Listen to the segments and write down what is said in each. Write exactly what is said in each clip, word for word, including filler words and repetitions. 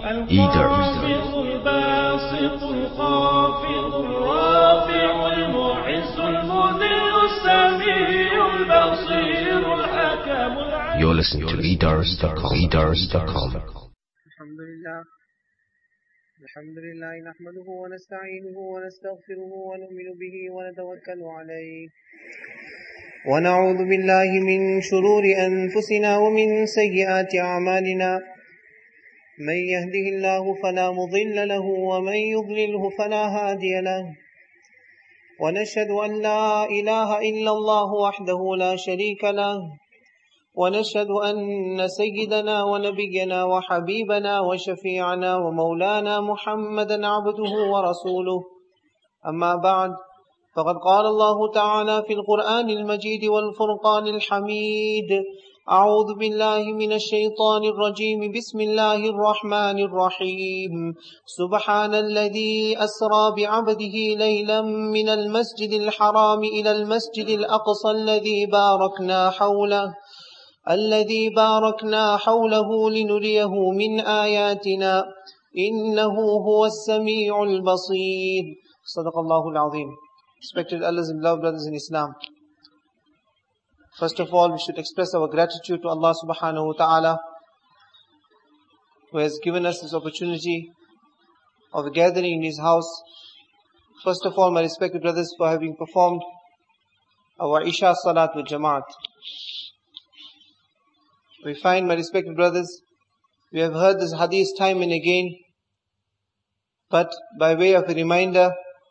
Eater. الباسط الخافض الرافع المعز المذل السميع البصير الحكم العليم. You're listening to eaters dot com. eaters dot com. الحمد لله الحمد لله نحمده ونستعينه ونستغفره ونؤمن به ونتوكل عليه ونعوذ بالله من شرور أنفسنا ومن سيئات أعمالنا من يهده الله فلا مضل له ومن يضلله فلا هادي له ونشهد أن لا إله إلا الله وحده لا شريك له ونشهد أن سيدنا ونبينا وحبيبنا وشفيعنا ومولانا محمدا عبده ورسوله أما بعد فقد قال الله تعالى في القرآن المجيد والفرقان الحميد أعوذ بالله من الشيطان الرجيم بسم الله الرحمن الرحيم سبحان الذي أسرى بعبده ليلا من المسجد الحرام إلى المسجد الأقصى الذي باركنا حوله الذي باركنا حوله لنريه من آياتنا إنه هو السميع البصير. صدق الله العظيم. Respected Allah's and beloved brothers in Islam, first of all we should express our gratitude to Allah subhanahu wa ta'ala, who has given us this opportunity of gathering in His house. First of all, my respected brothers, for having performed our Isha Salat with Jamaat. We find, my respected brothers, we have heard this hadith time and again, but by way of a reminder,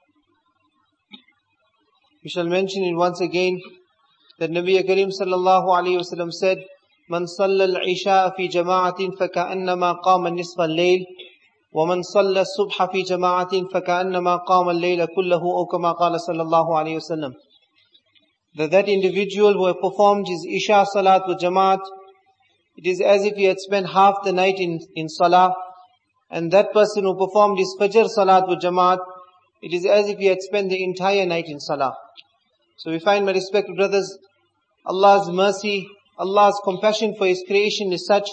we shall mention it once again, that Nabi Karim sallallahu alayhi wa sallam said, Man salla al-isha fi jama'atin faka'annama qama nisfa al-layl, wa man salla subha fi jama'atin faka'annama qama al-layla kullahu, or kama qala sallallahu alayhi wa sallam. That that individual who had performed his Isha Salat with Jamaat, it is as if he had spent half the night in, in Salah. And that person who performed his Fajr Salat with Jamaat, it is as if he had spent the entire night in Salah. So we find, my respected brothers, Allah's mercy, Allah's compassion for His creation is such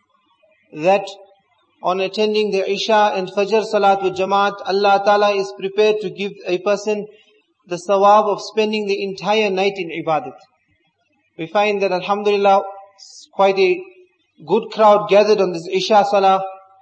that on attending the Isha and Fajr Salat with Jamaat, Allah Ta'ala is prepared to give a person the sawab of spending the entire night in ibadat. We find that, alhamdulillah, quite a good crowd gathered on this Isha Salah.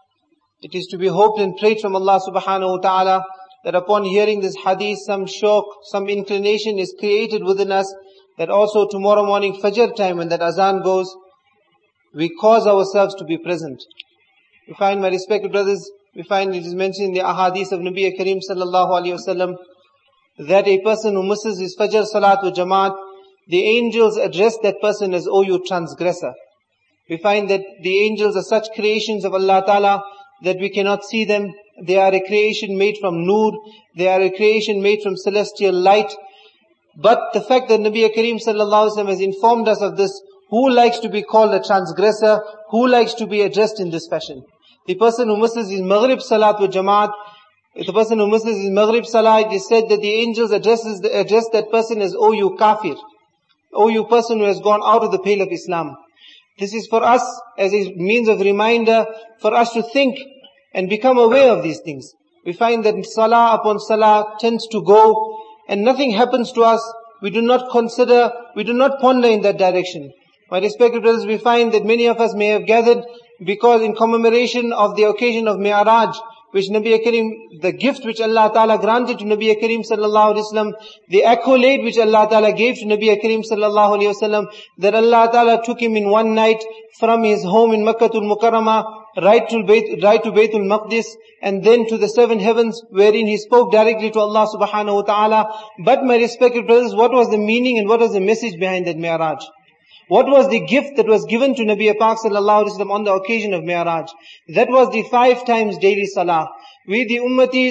It is to be hoped and prayed from Allah subhanahu wa ta'ala that upon hearing this hadith, some shauq, some inclination is created within us, that also tomorrow morning Fajr time when that azan goes, we cause ourselves to be present. We find, my respected brothers, we find it is mentioned in the ahadith of Nabi Karim sallallahu alayhi wa sallam, that a person who misses his Fajr Salat with Jamaat, the angels address that person as, "O you transgressor." We find that the angels are such creations of Allah Ta'ala that we cannot see them. They are a creation made from nur. They are a creation made from celestial light. But the fact that Nabi Karim sallallahu alaihi wasallam has informed us of this, who likes to be called a transgressor? Who likes to be addressed in this fashion? The person who misses his Maghrib Salat with Jamaat, the person who misses his Maghrib Salat, it is said that the angels addresses, address that person as, "O you kafir." "O you person who has gone out of the pale of Islam." This is for us as a means of reminder, for us to think and become aware of these things. We find that salah upon salah tends to go and nothing happens to us. We do not consider, we do not ponder in that direction. My respected brothers, we find that many of us may have gathered because in commemoration of the occasion of Mi'raj, which Nabi Karim, the gift which Allah Ta'ala granted to Nabi Karim sallallahu alaihi wasallam, the accolade which Allah Ta'ala gave to Nabi Karim sallallahu alaihi wasallam, that Allah Ta'ala took him in one night from his home in Makkatul Mukarramah, right to Bayt, right to Baytul Maqdis, and then to the seven heavens, wherein he spoke directly to Allah subhanahu wa ta'ala. But my respected brothers, what was the meaning and what was the message behind that Mi'raj? What was the gift that was given to Nabi Pak sallallahu alaihi wasallam on the occasion of Mi'raj? That was the five times daily salah. We the ummatis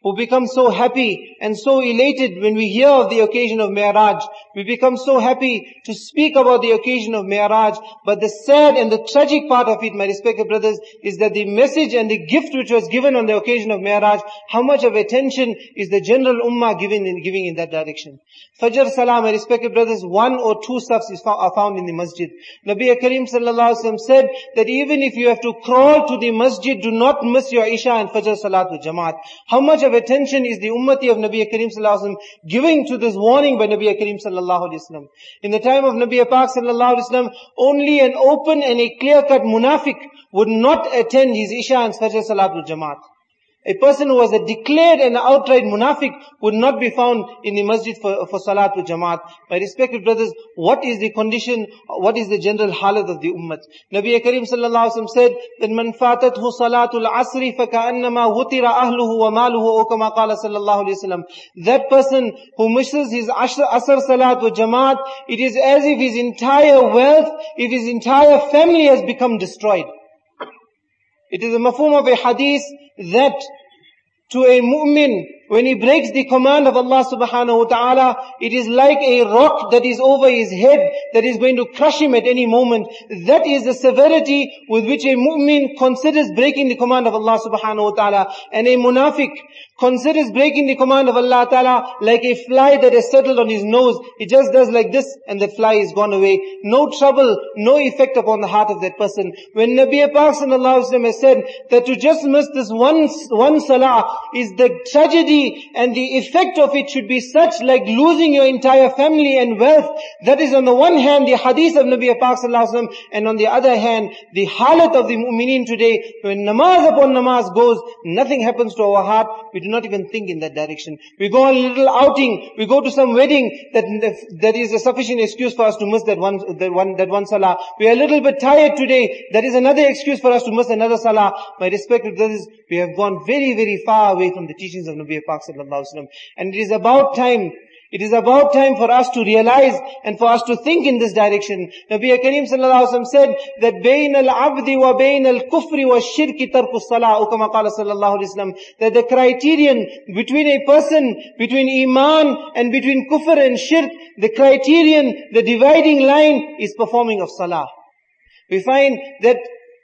who become so happy and so elated when we hear of the occasion of Mi'raj. We become so happy to speak about the occasion of Mi'raj. But the sad and the tragic part of it, my respected brothers, is that the message and the gift which was given on the occasion of Mi'raj, how much of attention is the general ummah giving in, giving in that direction? Fajr Salah, my respected brothers, one or two safs is found, are found in the masjid. Nabi Kareem sallallahu alaihi wasallam said that even if you have to crawl to the masjid, do not miss your Isha and Fajr Salat with Jamaat. How much of attention is the ummati of Nabi Kareem sallallahu alaihi wasallam giving to this warning by Nabi Kareem sallallahu alaihi wasallam? In the time of Nabi Pak sallallahu alaihi wasallam, only an open and a clear-cut munafiq would not attend his Isha and Fajr Salat with Jamaat. A person who was a declared and outright munafiq would not be found in the masjid for, for salat with jamaat. My respected brothers, what is the condition, what is the general halat of the ummah? Nabi Kareem sallallahu alaihi wasallam said that man fatathu salatul asri faka'annama wutira ahluhu wa maluhu o kama qala sallallahu alaihi wasallam. That person who misses his asr, asr salat with jamaat, it is as if his entire wealth, if his entire family has become destroyed. It is a mafhum of a hadith that to a mu'min, when he breaks the command of Allah subhanahu wa ta'ala, it is like a rock that is over his head, that is going to crush him at any moment. That is the severity with which a mu'min considers breaking the command of Allah subhanahu wa ta'ala. And a munafiq considers breaking the command of Allah ta'ala like a fly that has settled on his nose. It just does like this and that fly is gone away. No trouble, no effect upon the heart of that person. When Nabi Pak sallallahu alaihi wasallam has said that to just miss this one, one salah is the tragedy and the effect of it should be such like losing your entire family and wealth. That is on the one hand the hadith of Nabi Pak sallallahu alaihi wasallam, and on the other hand the halat of the mu'mineen today. When namaz upon namaz goes, nothing happens to our heart. We do not even think in that direction. We go on a little outing, we go to some wedding, that that is a sufficient excuse for us to miss that one, that one, that one salah. We are a little bit tired today, that is another excuse for us to miss another salah. My respected brothers, we have gone very, very far away from the teachings of Nabi Pak sallallahu alaihi wasallam. And it is about time, it is about time for us to realize and for us to think in this direction. Nabi Kareem sallallahu alaihi wasallam said that bayn al-abdi wa bayn al-kufri wa shirki tarku salah, o kama qala sallallahu alaihi wasallam, that the criterion between a person, between iman and between kufr and shirk, the criterion, the dividing line is performing of salah. We find that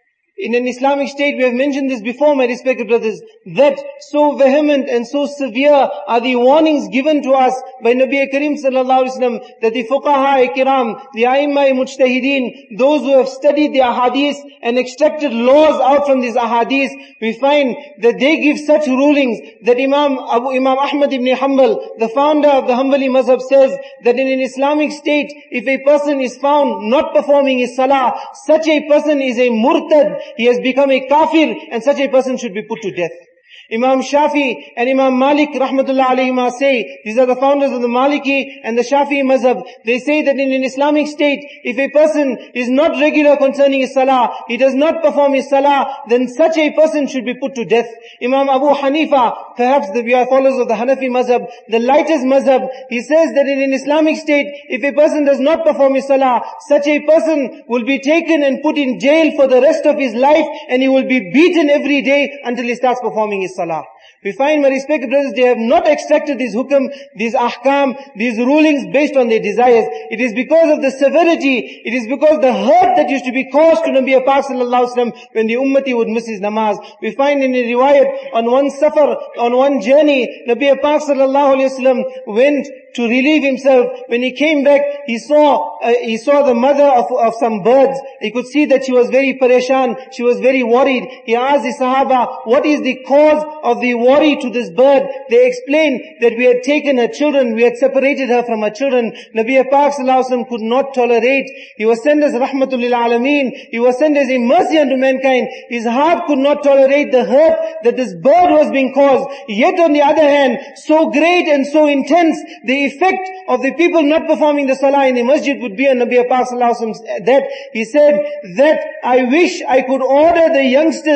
in an Islamic state, we have mentioned this before, my respected brothers, that so vehement and so severe are the warnings given to us by Nabi Kareem sallallahu alaihi wasallam, that the fuqaha kiram, the aimma mujtahideen, those who have studied the ahadith and extracted laws out from these ahadith, we find that they give such rulings that Imam Abu Imam Ahmad ibn Hanbal, the founder of the Hanbali mazhab, says that in an Islamic state, if a person is found not performing his salah, such a person is a murtad. He has become a kafir, and such a person should be put to death. Imam Shafi and Imam Malik rahmatullah alayhima say, these are the founders of the Maliki and the Shafi mazhab, they say that in an Islamic state, if a person is not regular concerning his salah, he does not perform his salah, then such a person should be put to death. Imam Abu Hanifa, perhaps the, we are followers of the Hanafi mazhab, the lightest mazhab, he says that in an Islamic state, if a person does not perform his salah, such a person will be taken and put in jail for the rest of his life, and he will be beaten every day until he starts performing his salah. We find, my respected brothers, they have not extracted these hukum, these ahkam, these rulings based on their desires. It is because of the severity, it is because the hurt that used to be caused to Nabi Pak sallallahu alaihi wasallam when the ummati would miss his namaz. We find in a riwayat, on one safar, on one journey, Nabi Pak sallallahu alaihi wasallam went to relieve himself. When he came back, he saw, uh, he saw the mother of, of some birds. He could see that she was very pareshan, she was very worried. He asked the Sahaba, what is the cause of the worry to this bird? They explained that we had taken her children, we had separated her from her children. Nabi Pak sallallahu alaihi wasallam could not tolerate. He was sent as rahmatul lil alameen. He was sent as a mercy unto mankind. His heart could not tolerate the hurt that this bird was being caused. Yet on the other hand, so great and so intense, the effect of the people not performing the salah in the masjid would be on Nabi Pak sallallahu alaihi wasallam, that he said that I wish I could order the youngsters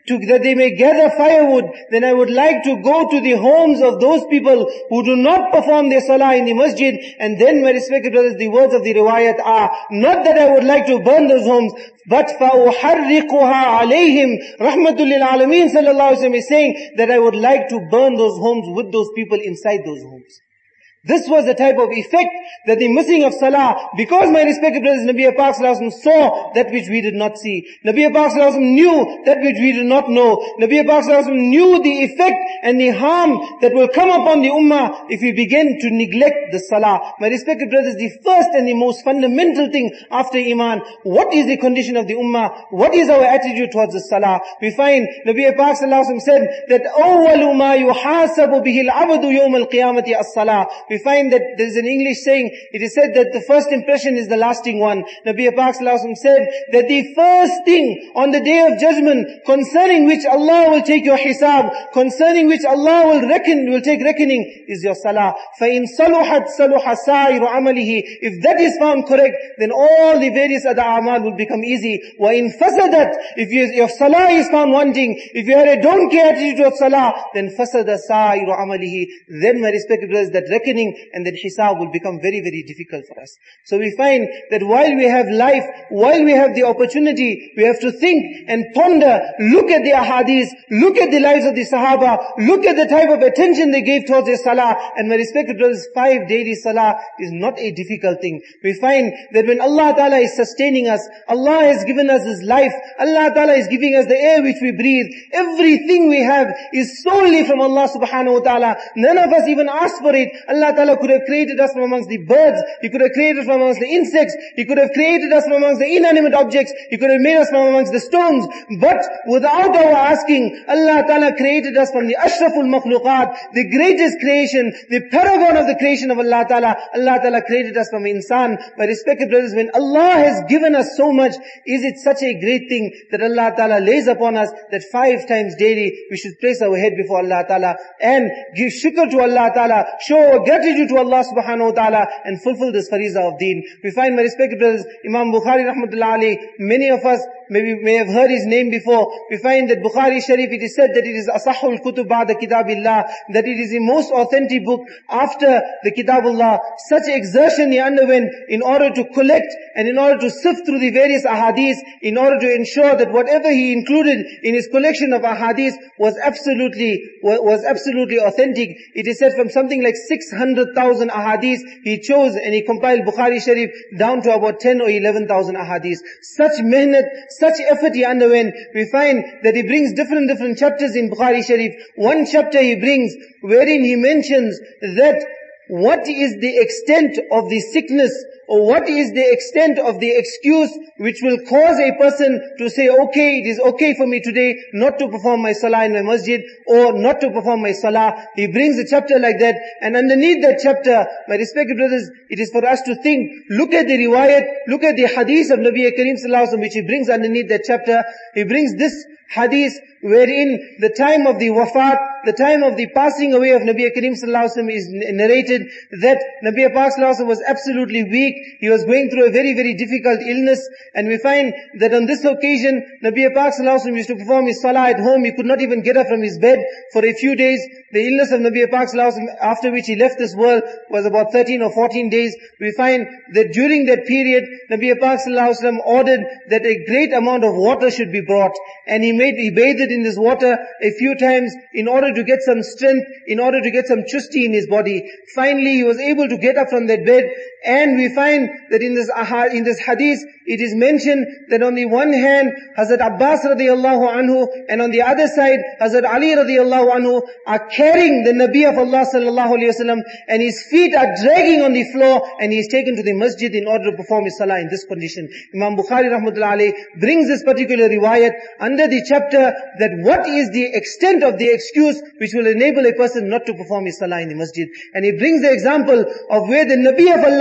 to, that they may gather firewood, then I would like to go to the homes of those people who do not perform their salah in the masjid. And then, my respected brothers, the words of the riwayat are, not that I would like to burn those homes, but فَأُحَرِّقُهَا عَلَيْهِمْ Rahmatul lil Alameen sallallahu alayhi wa sallam is saying that I would like to burn those homes with those people inside those homes. This was the type of effect that the missing of salah, because my respected brothers, Nabi Pak Sallallahu Alaihi Wasallam saw that which we did not see. Nabi Pak Sallallahu Alaihi Wasallam knew that which we did not know. Nabi Pak Sallallahu Alaihi Wasallam knew the effect and the harm that will come upon the ummah if we begin to neglect the salah. My respected brothers, the first and the most fundamental thing after iman, what is the condition of the ummah? What is our attitude towards the salah? We find Nabi Pak Sallallahu Alaihi Wasallam said that أَوَّلُ مَا يُحَاسَبُ بِهِ الْعَبْدُ يَوْمَ الْقِيَامَةِ الصَّلَاةِ. We find that there is an English saying, it is said that the first impression is the lasting one. Nabi Pak Sallallahu Alaihi Wasallam said that the first thing on the day of judgment concerning which Allah will take your hisab, concerning which Allah will reckon, will take reckoning, is your salah. فَإِن صَلُحَتْ صَلُحَ سَائِرُ عَمَلِهِ. If that is found correct, then all the various other amal will become easy. وَإِن فَسَدَتْ. If you, your salah is found wanting, if you had a don't care attitude towards salah, then فَسَدَ سَائِرُ عَمَلِهِ. Then, my respected brothers, that reckoning and that hisab will become very, very difficult for us. So we find that while we have life, while we have the opportunity, we have to think and ponder, look at the ahadith, look at the lives of the Sahaba, look at the type of attention they gave towards their salah. And my respected brothers, five daily salah is not a difficult thing. We find that when Allah Ta'ala is sustaining us, Allah has given us His life, Allah Ta'ala is giving us the air which we breathe, everything we have is solely from Allah Subhanahu Wa Ta'ala. None of us even asked for it. Allah Ta'ala could have created us from amongst the birds, He could have created us from amongst the insects, He could have created us from amongst the inanimate objects, He could have made us from amongst the stones, but without our asking, Allah Ta'ala created us from the ashraful makhluqat, the greatest creation, the paragon of the creation of Allah Ta'ala. Allah Ta'ala created us from insan. My respected brothers, when Allah has given us so much, is it such a great thing that Allah Ta'ala lays upon us that five times daily we should place our head before Allah Ta'ala and give shukr to Allah Ta'ala, show our gratitude to Allah Subhanahu Wa Ta'ala and fulfill this fariza of deen. We find, my respected brothers, Imam Bukhari Rahmatullah alayhi, many of us maybe may have heard his name before. We find that Bukhari Sharif, it is said that it is Asahul Kutub Ba'da Kitabillah, that it is the most authentic book after the Kitabullah. Such exertion he underwent in order to collect and in order to sift through the various ahadith, in order to ensure that whatever he included in his collection of ahadith was absolutely, was absolutely authentic. It is said from something like six hundred thousand ahadith he chose and he compiled Bukhari Sharif down to about ten or eleven thousand ahadith. Such mehnat, such effort he underwent. We find that he brings different different chapters in Bukhari Sharif. One chapter he brings wherein he mentions that what is the extent of the sickness, or what is the extent of the excuse which will cause a person to say, okay, it is okay for me today not to perform my salah in my masjid, or not to perform my salah. He brings a chapter like that, and underneath that chapter, my respected brothers, it is for us to think, look at the riwayat, look at the hadith of Nabi Kareem Sallallahu Alaihi Wasallam which he brings underneath that chapter. He brings this hadith wherein the time of the wafat, the time of the passing away of Nabi Kareem Sallallahu Alaihi Wasallam is narrated that Nabi Pak Sallallahu Alaihi Wasallam was absolutely weak. He was going through a very, very difficult illness, and we find that on this occasion, Nabi Pak Sallallahu Alaihi Wasallam used to perform his salah at home. He could not even get up from his bed for a few days. The illness of Nabi Pak Sallallahu Alaihi Wasallam, after which he left this world, was about thirteen or fourteen days. We find that during that period, Nabi Pak Sallallahu Alaihi Wasallam ordered that a great amount of water should be brought, and he made, he bathed in this water a few times in order to get some strength, in order to get some chusti in his body. Finally, he was able to get up from that bed, and we find that in this in this hadith, it is mentioned that on the one hand, Hazrat Abbas radiallahu anhu, and on the other side, Hazrat Ali radiallahu anhu are carrying the Nabi of Allah sallallahu alayhi wasallam, and his feet are dragging on the floor, and he is taken to the masjid in order to perform his salah in this condition. Imam Bukhari rahmatullahi alayhi brings this particular riwayat under the chapter that what is the extent of the excuse which will enable a person not to perform his salah in the masjid. And he brings the example of where the Nabi of Allah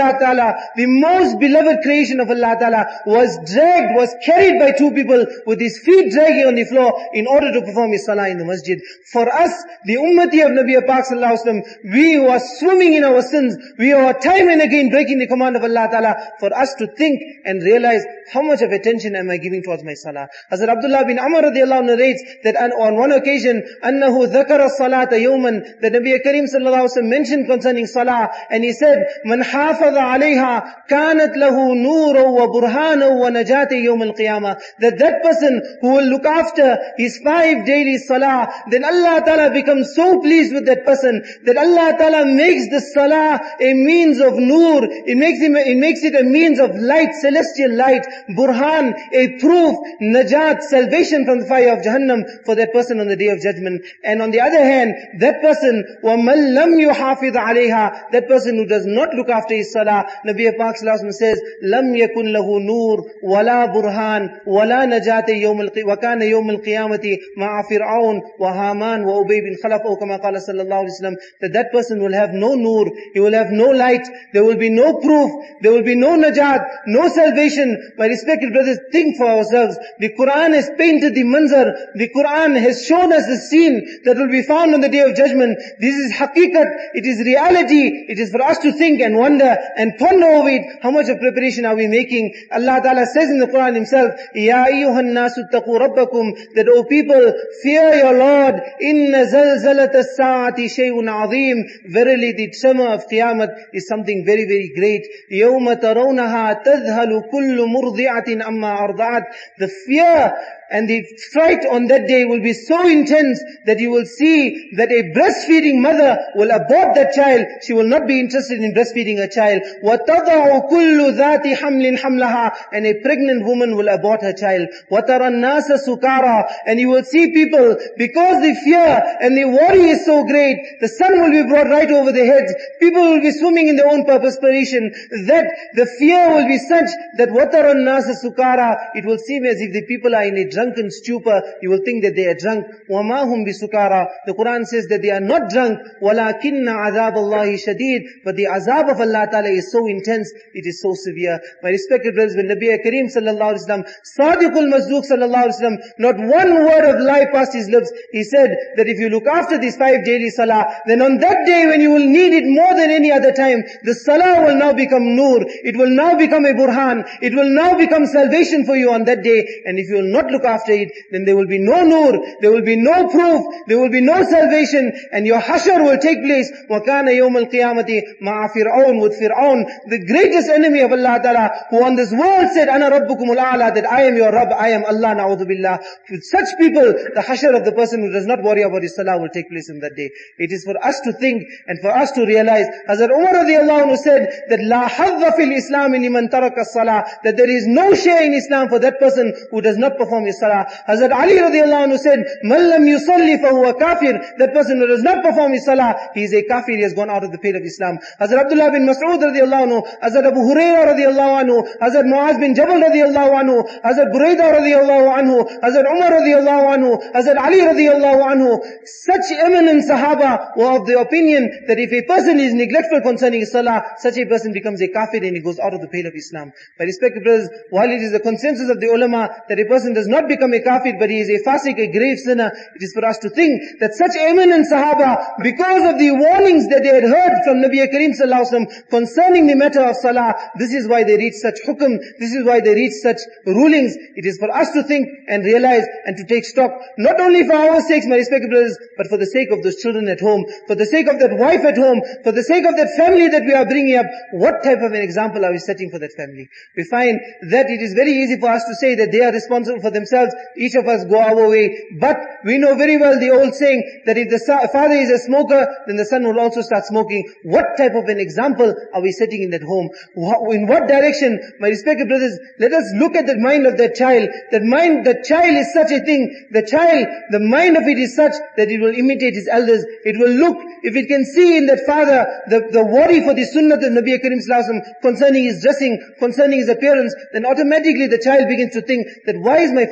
Allah Ta'ala, the most beloved creation of Allah Ta'ala, was dragged, was carried by two people with his feet dragging on the floor in order to perform his salah in the masjid. For us, the ummati of Nabi Pak Sallallahu Alaihi Wasallam, we who are swimming in our sins, we are time and again breaking the command of Allah Ta'ala, for us to think and realize how much of attention am I giving towards my salah. Hazrat Abdullah bin Amr radiallahu anhu narrates that on one occasion, أنه ذكر الصلاة يوما, the Nabi Kareem Sallallahu Alaihi Wasallam mentioned concerning salah, and he said, من حافظ عليها كانت له نورا وبرهانا ونجاة يوم القيامة. That that person who will look after his five daily salah, then Allah Ta'ala becomes so pleased with that person that Allah Ta'ala makes the salah a means of nur. It makes him, it makes it a means of light, celestial light, burhan, a proof, najat, salvation from the fire of Jahannam for that person on the day of judgment. And on the other hand, that person, وَمَنْ لَمْ يُحَافِظْ عَلَيْهَا, that person who does not look after his salah, Nabi Pak Sallallahu Alaihi Wasallam says, لَمْ يَكُنْ لَهُ نُور وَلَا بُرْهَانْ وَلَا نَجَاةِ يَوْمِ الْقِيَامَةِ وَكَانَ يَوْمِ الْقِيَامَةِ مَعَ فِرْعَوْنَ وَهَامَانَ وَأُبَيْ بِنْ خَلَفَ أو كما قال صلى الله عليه وسلم, that that person will have no nur, he will have no light, there will be no proof, there will be no najat, no salvation. My respected brothers, think for ourselves. The Quran has painted the manzar, the Quran has shown us the scene that will be found on the day of judgment. This is haqiqat, it is reality, it is for us to think and wonder and ponder over it. How much of preparation are we making? Allah Ta'ala says in the Quran himself, Ya ayyuhan nasu taqu rabbakum, that O people, fear your Lord. Inna zalzalat as-sa'ati shay'un azim. Verily the tremor of Qiyamah is something very, very great. Yawma tarawnaha tadhhalu kullu murdi'atin amma arda'at. The fear and the fright on that day will be so intense that you will see that a breastfeeding mother will abort that child. She will not be interested in breastfeeding her child. وَتَضَعُ كُلُّ ذَاتِ حَمْلٍ حَمْلَهَا, and a pregnant woman will abort her child. وَتَرَى النَّاسَ سُكَارَى, and you will see people, because the fear and the worry is so great, the sun will be brought right over their heads. People will be swimming in their own perspiration, that the fear will be such that وَتَرَى النَّاسَ سُكَارَى, it will seem as if the people are in a drunken stupor. You will think that they are drunk. وَمَا هُمْ بِسُكَارَى, the Quran says that they are not drunk. وَلَكِنَّ عَذَابَ اللَّهِ شَدِيد, but the azab of Allah Ta'ala is so intense, it is so severe. My respected brothers, when Nabi Kareem Sallallahu Alaihi Wasallam, Sadiqul Masduq Sallallahu Alaihi Wasallam, not one word of lie passed his lips. He said that if you look after these five daily salah, then on that day when you will need it more than any other time, the salah will now become nur. It will now become a burhan. It will now become salvation for you on that day. And if you will not look after it, then there will be no nur, there will be no proof, there will be no salvation, and your hashar will take place. وَكَانَ يَوْمَ الْقِيَامَةِ مَعَ فِرْعَوْنَ, with Fir'aun, the greatest enemy of Allah Ta'ala, who on this world said, أَنَا رَبُّكُمُ الْأَعْلَى, that I am your Rabb, I am Allah, na'udhu billah. With such people, the hashar of the person who does not worry about his salah will take place in that day. It is for us to think and for us to realize, Hazrat Umar radiallahu anhu said that لَا حَظَّ فِي الْإِسْلَامِ لِمَنْ تَرَكَ الصَّلَاةِ, that there is no share in Islam for that person who does not perform his salah. Hazrat Ali radiallahu anhu said, مَنْ لَمْ يُصَلِّ فَهُوَ كَافِرٌ, that person who does not perform his salah, he is a kafir, he has gone out of the pale of Islam. Hazrat Abdullah bin Mas'ud radiallahu anhu, Hazrat Abu Hurairah radiallahu anhu, Hazrat Muaz bin Jabal radiallahu anhu, Hazrat Buraidah radiallahu anhu, Hazrat Umar radiallahu anhu, Hazrat Ali radiallahu anhu, such eminent Sahaba were of the opinion that if a person is neglectful concerning his salah, such a person becomes a kafir and he goes out of the pale of Islam. My respected brothers, while it is the consensus of the ulama that a person does not become a kafir, but he is a fasik, a grave sinner, it is for us to think that such eminent Sahaba, because of the warnings that they had heard from Nabi Kareem Sallallahu Alaihi Wasallam concerning the matter of salah, this is why they reached such hukum, this is why they reached such rulings. It is for us to think and realize and to take stock, not only for our sakes, my respected brothers, but for the sake of those children at home, for the sake of that wife at home, for the sake of that family that we are bringing up. What type of an example are we setting for that family? We find that it is very easy for us to say that they are responsible for themselves, each of us go our way, but we know very well the old saying that if the father is a smoker, then the son will also start smoking. What type of an example are we setting in that home? In what direction? My respected brothers, let us look at the mind of that child. That mind, the child is such a thing. The child, the mind of it is such that it will imitate his elders. It will look, if it can see in that father the, the worry for the sunnah of Nabi Kareem Sallallahu Alaihi Wasallam concerning his dressing, concerning his appearance, then automatically the child begins to think that why is my father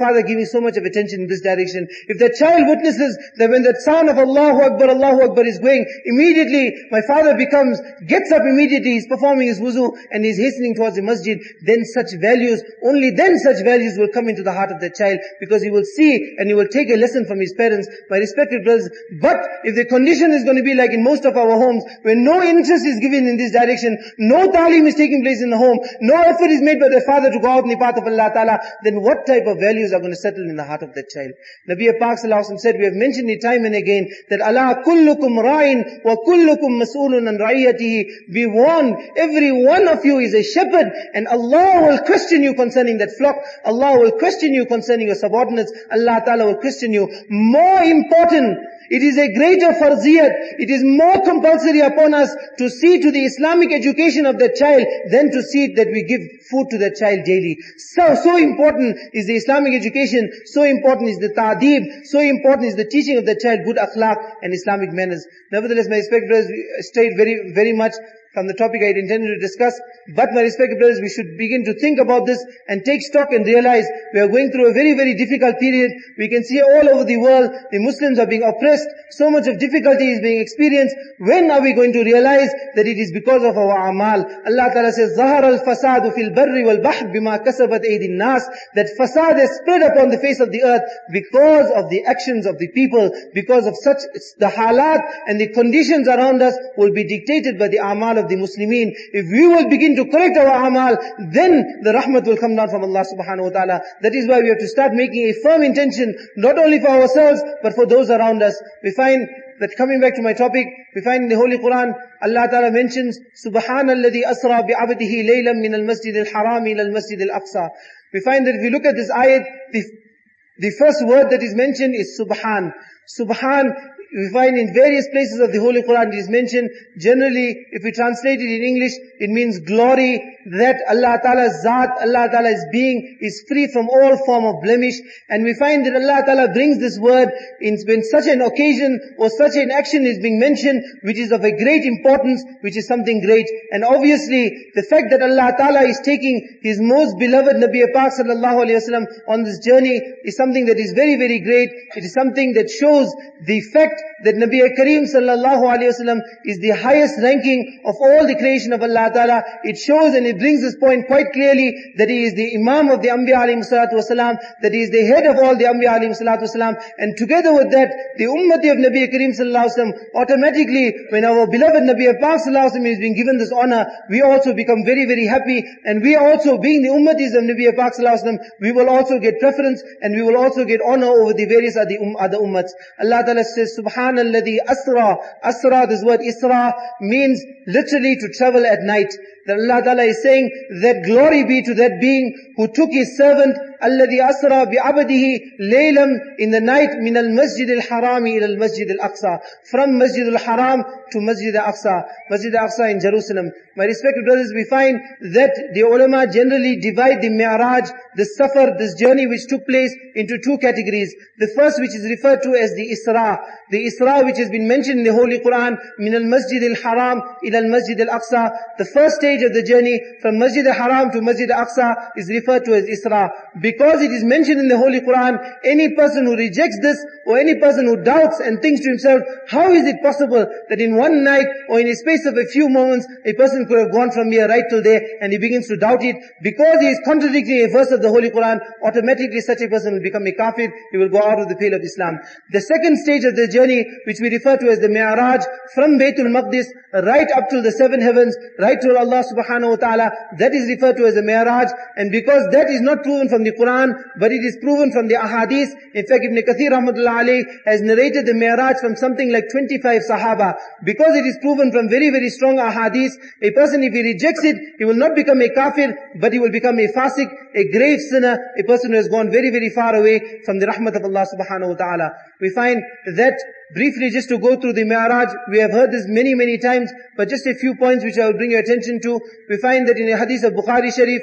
father giving so much of attention in this direction. If the child witnesses that when that sound of Allahu Akbar, Allahu Akbar is going, immediately my father becomes, gets up immediately, he's performing his wuzu and he's hastening towards the masjid, then such values, only then such values will come into the heart of the child, because he will see and he will take a lesson from his parents. My respected brothers, but if the condition is going to be like in most of our homes, where no interest is given in this direction, no ta'lim is taking place in the home, no effort is made by the father to go out in the path of Allah Ta'ala, then what type of values are going to settle in the heart of that child? Nabi Pak Sallallahu Alaihi Wasallam said, we have mentioned it time and again, that Allah kullukum ra'in wa kullukum mas'ulun an ra'iyatihi. Be warned, every one of you is a shepherd, and Allah will question you concerning that flock. Allah will question you concerning your subordinates. Allah Ta'ala will question you. More important, it is a greater farziyat, it is more compulsory upon us to see to the Islamic education of that child than to see that we give food to that child daily. So, so important is the Islamic education, so important is the ta'deeb, so important is the teaching of the child good akhlaq and Islamic manners. Nevertheless, my respected brothers, we strayed very, very much from the topic I had intended to discuss. But my respected brothers, we should begin to think about this and take stock and realize we are going through a very, very difficult period. We can see all over the world, the Muslims are being oppressed. So much of difficulty is being experienced. When are we going to realize that it is because of our amal? Allah Ta'ala says, ظَهَرَ الْفَسَادُ فِي الْبَرِّ وَالْبَحْرِ بِمَا كَسَبَتْ أَيْدِي النَّاسِ. That fasad has spread upon the face of the earth because of the actions of the people, because of such, the halat and the conditions around us will be dictated by the amal of the Muslimin. If we will begin to correct our amal, then the rahmat will come down from Allah subhanahu wa ta'ala. That is why we have to start making a firm intention, not only for ourselves, but for those around us. We find that, coming back to my topic, we find in the Holy Quran, Allah Ta'ala mentions, Subhanalladhi asra bi'abdihi laylan min al-masjid al-haram ila al-masjid al-aqsa. We find that if we look at this ayat, the, the first word that is mentioned is Subhan. Subhan, we find in various places of the Holy Quran it is mentioned. Generally, if we translate it in English, it means glory, that Allah Ta'ala's Zat, Allah Ta'ala's being is free from all form of blemish. And we find that Allah Ta'ala brings this word in when such an occasion or such an action is being mentioned, which is of a great importance, which is something great. And obviously, the fact that Allah Ta'ala is taking His most beloved Nabi Pak Sallallahu Alaihi Wasallam on this journey is something that is very, very great. It is something that shows the fact that Nabi Kareem Sallallahu Alaihi Wasallam is the highest ranking of all the creation of Allah Ta'ala. It shows and it brings this point quite clearly that He is the Imam of the Anbiya alayhi salatu wasalam, that He is the head of all the Anbiya alayhi salatu wasalam, and together with that, the Ummati of Nabi Kareem Sallallahu Alaihi Wasallam, automatically, when our beloved Nabi Pak Sallallahu Alaihi Wasallam is being given this honor, we also become very, very happy, and we also, being the Ummatis of Nabi Pak Sallallahu Alaihi Wasallam, we will also get preference, and we will also get honor over the various other, um, other ummats. Allah Ta'ala says, Subhanalladhi asra. Asra, this word Isra, means literally to travel at night. That Allah Ta'ala is saying that glory be to that being who took His servant, alladhi asra bi'abdihi laylam, in the night, min al-masjid al-harami ila al-masjid al-aqsa. From Masjid al-Haram to Masjid al-Aqsa. Masjid al-Aqsa in Jerusalem. My respected brothers, we find that the ulama generally divide the mi'raj, the safar, this journey which took place, into two categories. The first, which is referred to as the Isra. The Isra which has been mentioned in the Holy Quran, min al-masjid al-haram ila al-masjid al-Aqsa. The first stage of the journey from Masjid al-Haram to Masjid al-Aqsa is referred to as Isra. Because it is mentioned in the Holy Quran, any person who rejects this, or any person who doubts and thinks to himself, how is it possible that in one night or in a space of a few moments, a person could have gone from here right till there, and he begins to doubt it, because he is contradicting a verse of the Holy Quran, automatically such a person will become a kafir, he will go out of the pale of Islam. The second stage of the journey, which we refer to as the Mi'raj, from Baytul Maqdis, right up to the seven heavens, right to Allah subhanahu wa ta'ala, that is referred to as the Mi'raj. And because that is not proven from the Quran, but it is proven from the Ahadith, in fact Ibn Kathir rahmatullah alayhi has narrated the Mi'raj from something like twenty-five Sahaba. Because it is proven from very, very strong Ahadith, a person, if he rejects it, he will not become a kafir, but he will become a fasik, a grave sinner, a person who has gone very, very far away from the rahmat of Allah subhanahu wa ta'ala. We find that, briefly just to go through the Mi'raj, we have heard this many, many times, but just a few points which I will bring your attention to. We find that in a hadith of Bukhari Sharif,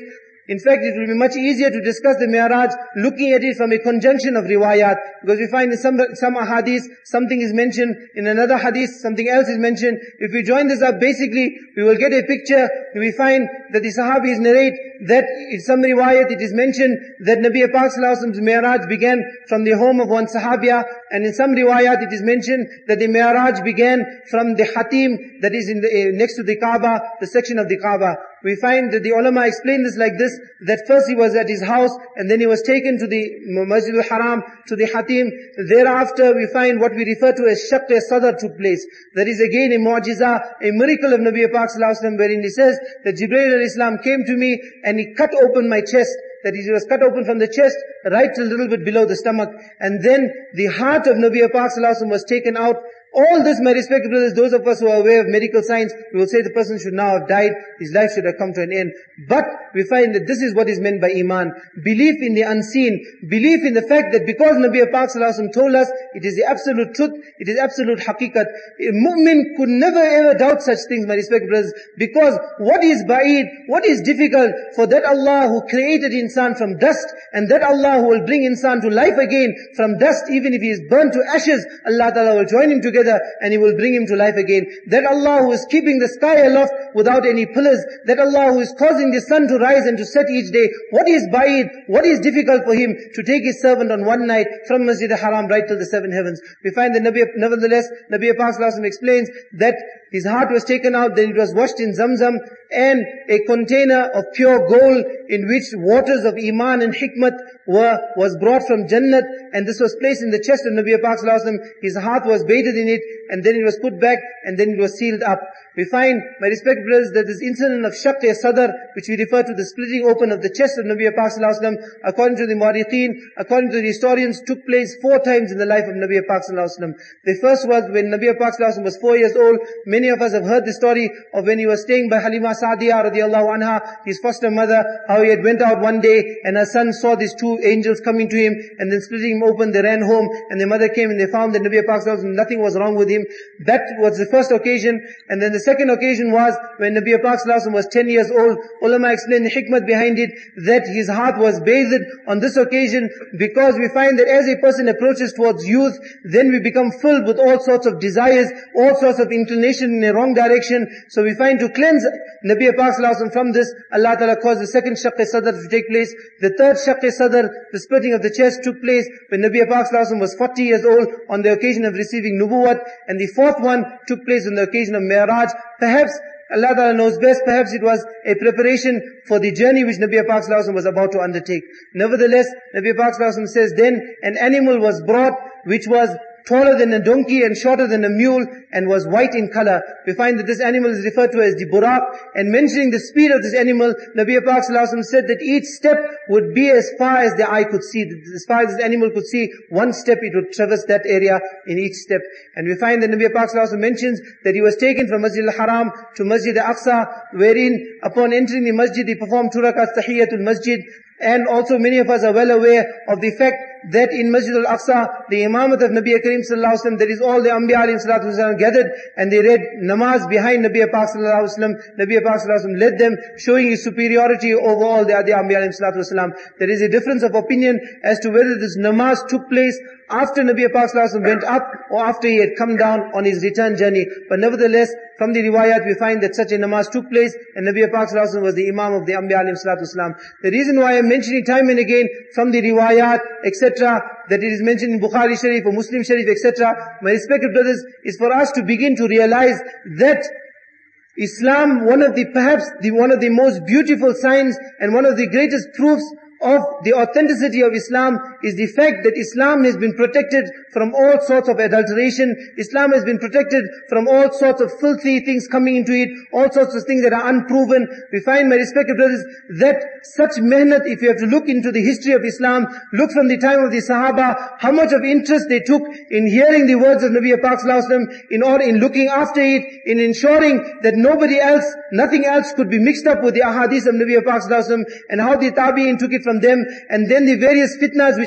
In fact, it will be much easier to discuss the Mi'raj looking at it from a conjunction of riwayat, because we find in some, some hadith, something is mentioned, in another hadith, something else is mentioned. If we join this up, basically, we will get a picture. We find that the Sahabis narrate that in some riwayat it is mentioned that Nabi Pak Sallallahu Alaihi Wasallam's Mi'raj began from the home of one Sahabiya, and in some riwayat it is mentioned that the Mi'raj began from the Hatim that is in the, uh, next to the Kaaba, the section of the Kaaba. We find that the ulama explain this like this, that first he was at his house, and then he was taken to the Masjid al-Haram, to the Hatim. Thereafter we find what we refer to as Shaqq Sadr took place. That is again a mu'jiza, a miracle of Nabi Pak Sallallahu Alaihi Wasallam, wherein he says that Jibreel alayhi salam came to me and he cut open my chest. That is, he was cut open from the chest right a little bit below the stomach, and then the heart of Nabi Pak Sallallahu Alaihi Wasallam was taken out. All this, my respected brothers, those of us who are aware of medical science, we will say the person should now have died, his life should have come to an end. But we find that this is what is meant by Iman. Belief in the unseen. Belief in the fact that because Nabi Pak Sallallahu Alaihi Wasallam told us, it is the absolute truth, it is absolute haqiqat. A mu'min could never ever doubt such things, my respected brothers, because what is ba'id, what is difficult for that Allah who created insan from dust, and that Allah who will bring insan to life again from dust, even if he is burnt to ashes, Allah Ta'ala will join him together and He will bring him to life again. That Allah who is keeping the sky aloft without any pillars, that Allah who is causing the sun to rise and to set each day, what is ba'id, what is difficult for Him to take His servant on one night from Masjid al-Haram right till the seven heavens? We find that Nabi, nevertheless, Nabi Pak Sallallahu Alaihi Wasallam explains that his heart was taken out, then it was washed in Zamzam, and a container of pure gold in which waters of Iman and Hikmat were, was brought from Jannat, and this was placed in the chest of Nabi Pak Sallallahu Alaihi Wasallam. His heart was bathed in it, and then it was put back, and then it was sealed up. We find, my respected brothers, that this incident of Shaqq Sadr, which we refer to the splitting open of the chest of Nabi Pak Sallallahu Alaihi Wasallam, according to the Mu'arriqeen, according to the historians, took place four times in the life of Nabi Pak Sallallahu Alaihi Wasallam. The first was when Nabi Pak Sallallahu Alaihi Wasallam was four years old. Many of us have heard the story of when he was staying by Halima Sa'diyah radiallahu anha, his foster mother, how he had went out one day and her son saw these two angels coming to him, and then splitting him open, they ran home, and their mother came and they found that Nabi Pak Sallallahu Alaihi Wasallam, nothing was wrong with him. That was the first occasion. And then the second occasion was when Nabi Pak Sallallahu Alaihi Wasallam was ten years old. Ulama explained the hikmat behind it, that his heart was bathed on this occasion, because we find that as a person approaches towards youth, then we become filled with all sorts of desires, all sorts of inclination in a wrong direction. So we find to cleanse Nabi Pak Sallallahu Alaihi Wasallam from this, Allah Ta'ala caused the second Shaqq Sadr to take place. The third Shaqq Sadr, the splitting of the chest, took place when Nabi Pak Sallallahu Alaihi Wasallam was forty years old on the occasion of receiving Nubuwwat, and the fourth one took place on the occasion of Mi'raj. Perhaps Allah Ta'ala knows best, perhaps it was a preparation for the journey which Nabi Pak Sallallahu Alaihi Wasallam was about to undertake. Nevertheless, Nabi Pak Sallallahu Alaihi Wasallam says, then an animal was brought which was taller than a donkey and shorter than a mule and was white in color. We find that this animal is referred to as the buraq, and mentioning the speed of this animal, Nabi Pak Sallallahu Alaihi Wasallam said that each step would be as far as the eye could see. As far as this animal could see, one step it would traverse that area in each step. And we find that Nabi Pak Sallallahu Alaihi Wasallam mentions that he was taken from Masjid al-Haram to Masjid al-Aqsa, wherein upon entering the masjid he performed two rakats Tahiyatul Masjid. And also many of us are well aware of the fact that in Masjid al-Aqsa, the imamat of Nabi Kareem Sallallahu Alaihi Wasallam, there is all the Anbiya Alayhi Salatu Wasallam gathered, and they read namaz behind Nabi Pak Sallallahu Alaihi Wasallam. Nabi Pak Sallallahu Alaihi Wasallam led them, showing his superiority over all the other Anbiya Alayhi Salatu Wasallam. There is a difference of opinion as to whether this namaz took place after Nabi Pak Sallallahu Alaihi Wasallam went up or after he had come down on his return journey. But nevertheless, from the riwayat we find that such a namaz took place, and Nabi Pak Sallallahu Alaihi Wasallam was the imam of the Anbiya Alayhi Salatu Wasallam. The reason why I am mentioning time and again from the riwayat, et cetera, that it is mentioned in Bukhari Sharif or Muslim Sharif, et cetera, my respected brothers, is for us to begin to realize that Islam, one of the, perhaps the, one of the most beautiful signs and one of the greatest proofs of the authenticity of Islam is the fact that Islam has been protected from all sorts of adulteration. Islam has been protected from all sorts of filthy things coming into it, all sorts of things that are unproven. We find, my respected brothers, that such mehnat, if you have to look into the history of Islam, look from the time of the Sahaba, how much of interest they took in hearing the words of Nabi Pak Sallallahu Alaihi Wasallam, in order, in looking after it, in ensuring that nobody else, nothing else could be mixed up with the ahadith of Nabi Pak Sallallahu Alaihi Wasallam, and how the tabi'in took it from them, and then the various fitnas which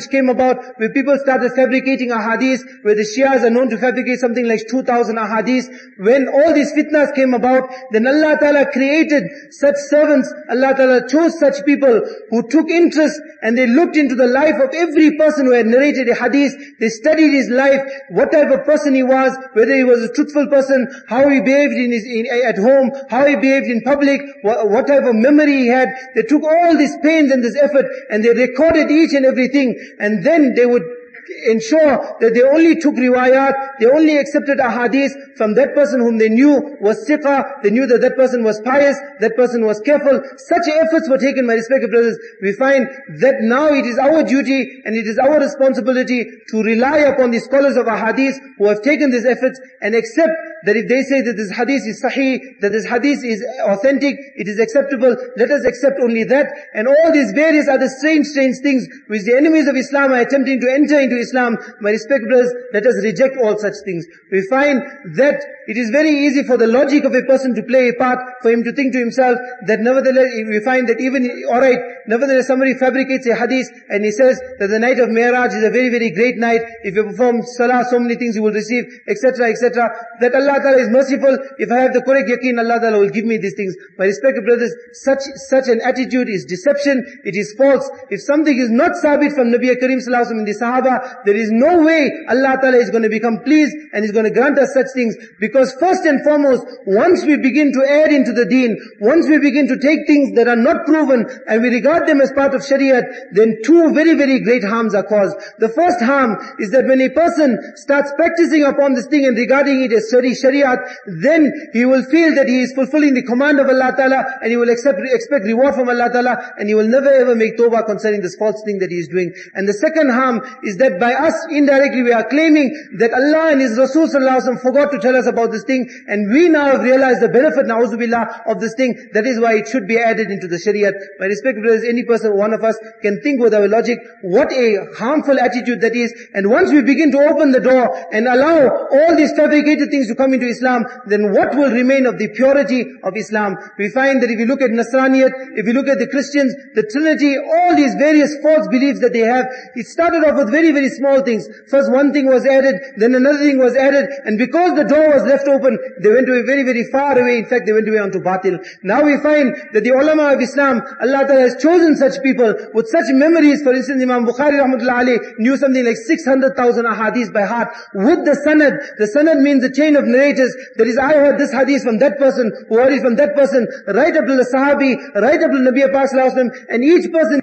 which came about where people started fabricating ahadith, where the Shias are known to fabricate something like two thousand ahadith. When all these fitnas came about, then Allah Ta'ala created such servants. Allah Ta'ala chose such people who took interest and they looked into the life of every person who had narrated a hadith. They studied his life, what type of person he was, whether he was a truthful person, how he behaved in his, in, at home, how he behaved in public, what, what type of memory he had. They took all these pains and this effort and they recorded each and everything, and then they would ensure that they only took riwayat, they only accepted ahadith from that person whom they knew was siqa, they knew that that person was pious, that person was careful. Such efforts were taken, my respected brothers. We find that now it is our duty and it is our responsibility to rely upon the scholars of ahadith who have taken these efforts and accept that if they say that this hadith is sahih, that this hadith is authentic, it is acceptable, let us accept only that. And all these various other strange, strange things which the enemies of Islam are attempting to enter into Islam, my respected brothers, let us reject all such things. We find that it is very easy for the logic of a person to play a part, for him to think to himself that nevertheless, we find that even, alright, nevertheless somebody fabricates a hadith and he says that the night of Mi'raj is a very, very great night. If you perform salah, so many things you will receive, et cetera, et cetera. That Allah Ta'ala is merciful. If I have the correct yaqeen, Allah Ta'ala will give me these things. My respected brothers, such, such an attitude is deception. It is false. If something is not sabit from Nabi Kareem Sallallahu Alaihi Wasallam in the Sahaba, there is no way Allah Ta'ala is going to become pleased and is going to grant us such things. Because first and foremost, once we begin to add into the deen, once we begin to take things that are not proven and we regard them as part of Shariat, then two very, very great harms are caused. The first harm is that when a person starts practicing upon this thing and regarding it as Shari Shariat, then he will feel that he is fulfilling the command of Allah Ta'ala and he will accept, expect reward from Allah Ta'ala, and he will never ever make tawbah concerning this false thing that he is doing. And the second harm is that by us indirectly we are claiming that Allah and His Rasul Sallallahu Alaihi Wasallam forgot to tell us about this thing, and we now have realized the benefit, na'uzubillah, of this thing. That is why it should be added into the Shariat. My respected brothers, any person, one of us, can think with our logic what a harmful attitude that is. And once we begin to open the door and allow all these fabricated things to come into Islam, then what will remain of the purity of Islam? We find that if you look at Nasraniyat, if you look at the Christians, the Trinity, all these various false beliefs that they have, it started off with very, very small things. First one thing was added, then another thing was added, and because the door was left open, they went away very, very far away. In fact, they went away onto batil. Now we find that the ulama of Islam, Allah Ta'ala has chosen such people with such memories. For instance, Imam Bukhari rahmatullah alayh knew something like six hundred thousand ahadith by heart with the sanad. The sanad means the chain of narrators. That is, I heard this hadith from that person, who heard it from that person, right up to the Sahabi, right up to Nabi Pak Sallallahu Alaihi Wasallam, and each person,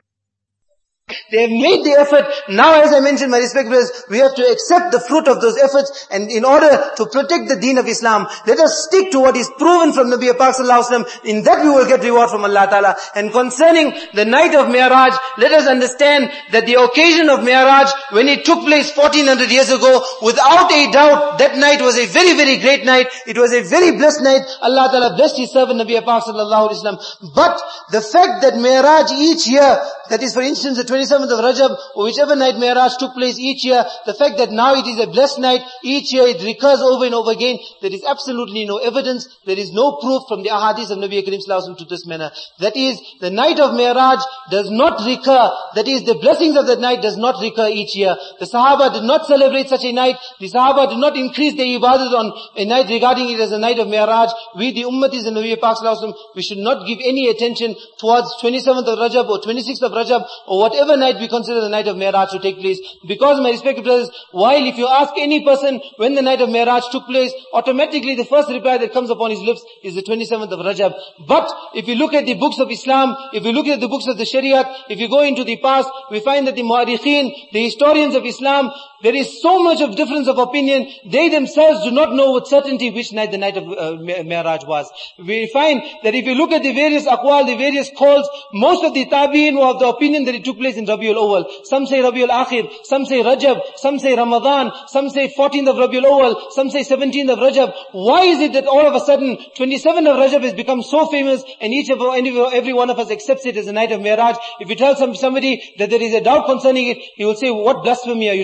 they have made the effort. Now, as I mentioned, my respected brothers, we have to accept the fruit of those efforts, and in order to protect the deen of Islam, let us stick to what is proven from Nabi Pak Sallallahu Alaihi Wasallam. In that we will get reward from Allah Ta'ala. And concerning the night of Mi'raj, let us understand that the occasion of Mi'raj, when it took place fourteen hundred years ago, without a doubt, that night was a very, very great night. It was a very blessed night. Allah Ta'ala blessed His servant Nabi Pak Sallallahu Alaihi Wasallam. But the fact that Mi'raj each year, that is for instance the twenty-seventh of Rajab, or whichever night Mi'raj took place each year, the fact that now it is a blessed night, each year it recurs over and over again, there is absolutely no evidence, there is no proof from the ahadith of Nabi Kareem Sallallahu Alaihi Wasallam to this manner. That is, the night of Mi'raj does not recur, that is, the blessings of that night does not recur each year. The Sahaba did not celebrate such a night, the Sahaba did not increase their ibadat on a night regarding it as a night of Mi'raj. We, the ummatis and Nabi Pak Sallallahu Alaihi Wasallam, we should not give any attention towards twenty-seventh of Rajab or twenty-sixth of Rajab or whatever night we consider the night of Mi'raj to take place. Because, my respected brothers, while if you ask any person when the night of Mi'raj took place, automatically the first reply that comes upon his lips is the twenty-seventh of Rajab. But if you look at the books of Islam, if you look at the books of the Shariat, if you go into the past, we find that the Mu'arikhin, the historians of Islam, there is so much of difference of opinion. They themselves do not know with certainty which night the night of uh, Mi'raj was. We find that if you look at the various aqwal, the various calls, most of the tabi'in were of the opinion that it took place in Rabiul Awwal. Some say Rabiul Akhir, some say Rajab, some say Ramadan, some say fourteenth of Rabiul Awwal, some say seventeenth of Rajab. Why is it that all of a sudden twenty-seventh of Rajab has become so famous and each of every one of us accepts it as the night of Mi'raj? If you tell some somebody that there is a doubt concerning it, he will say, what blasphemy are you talking? What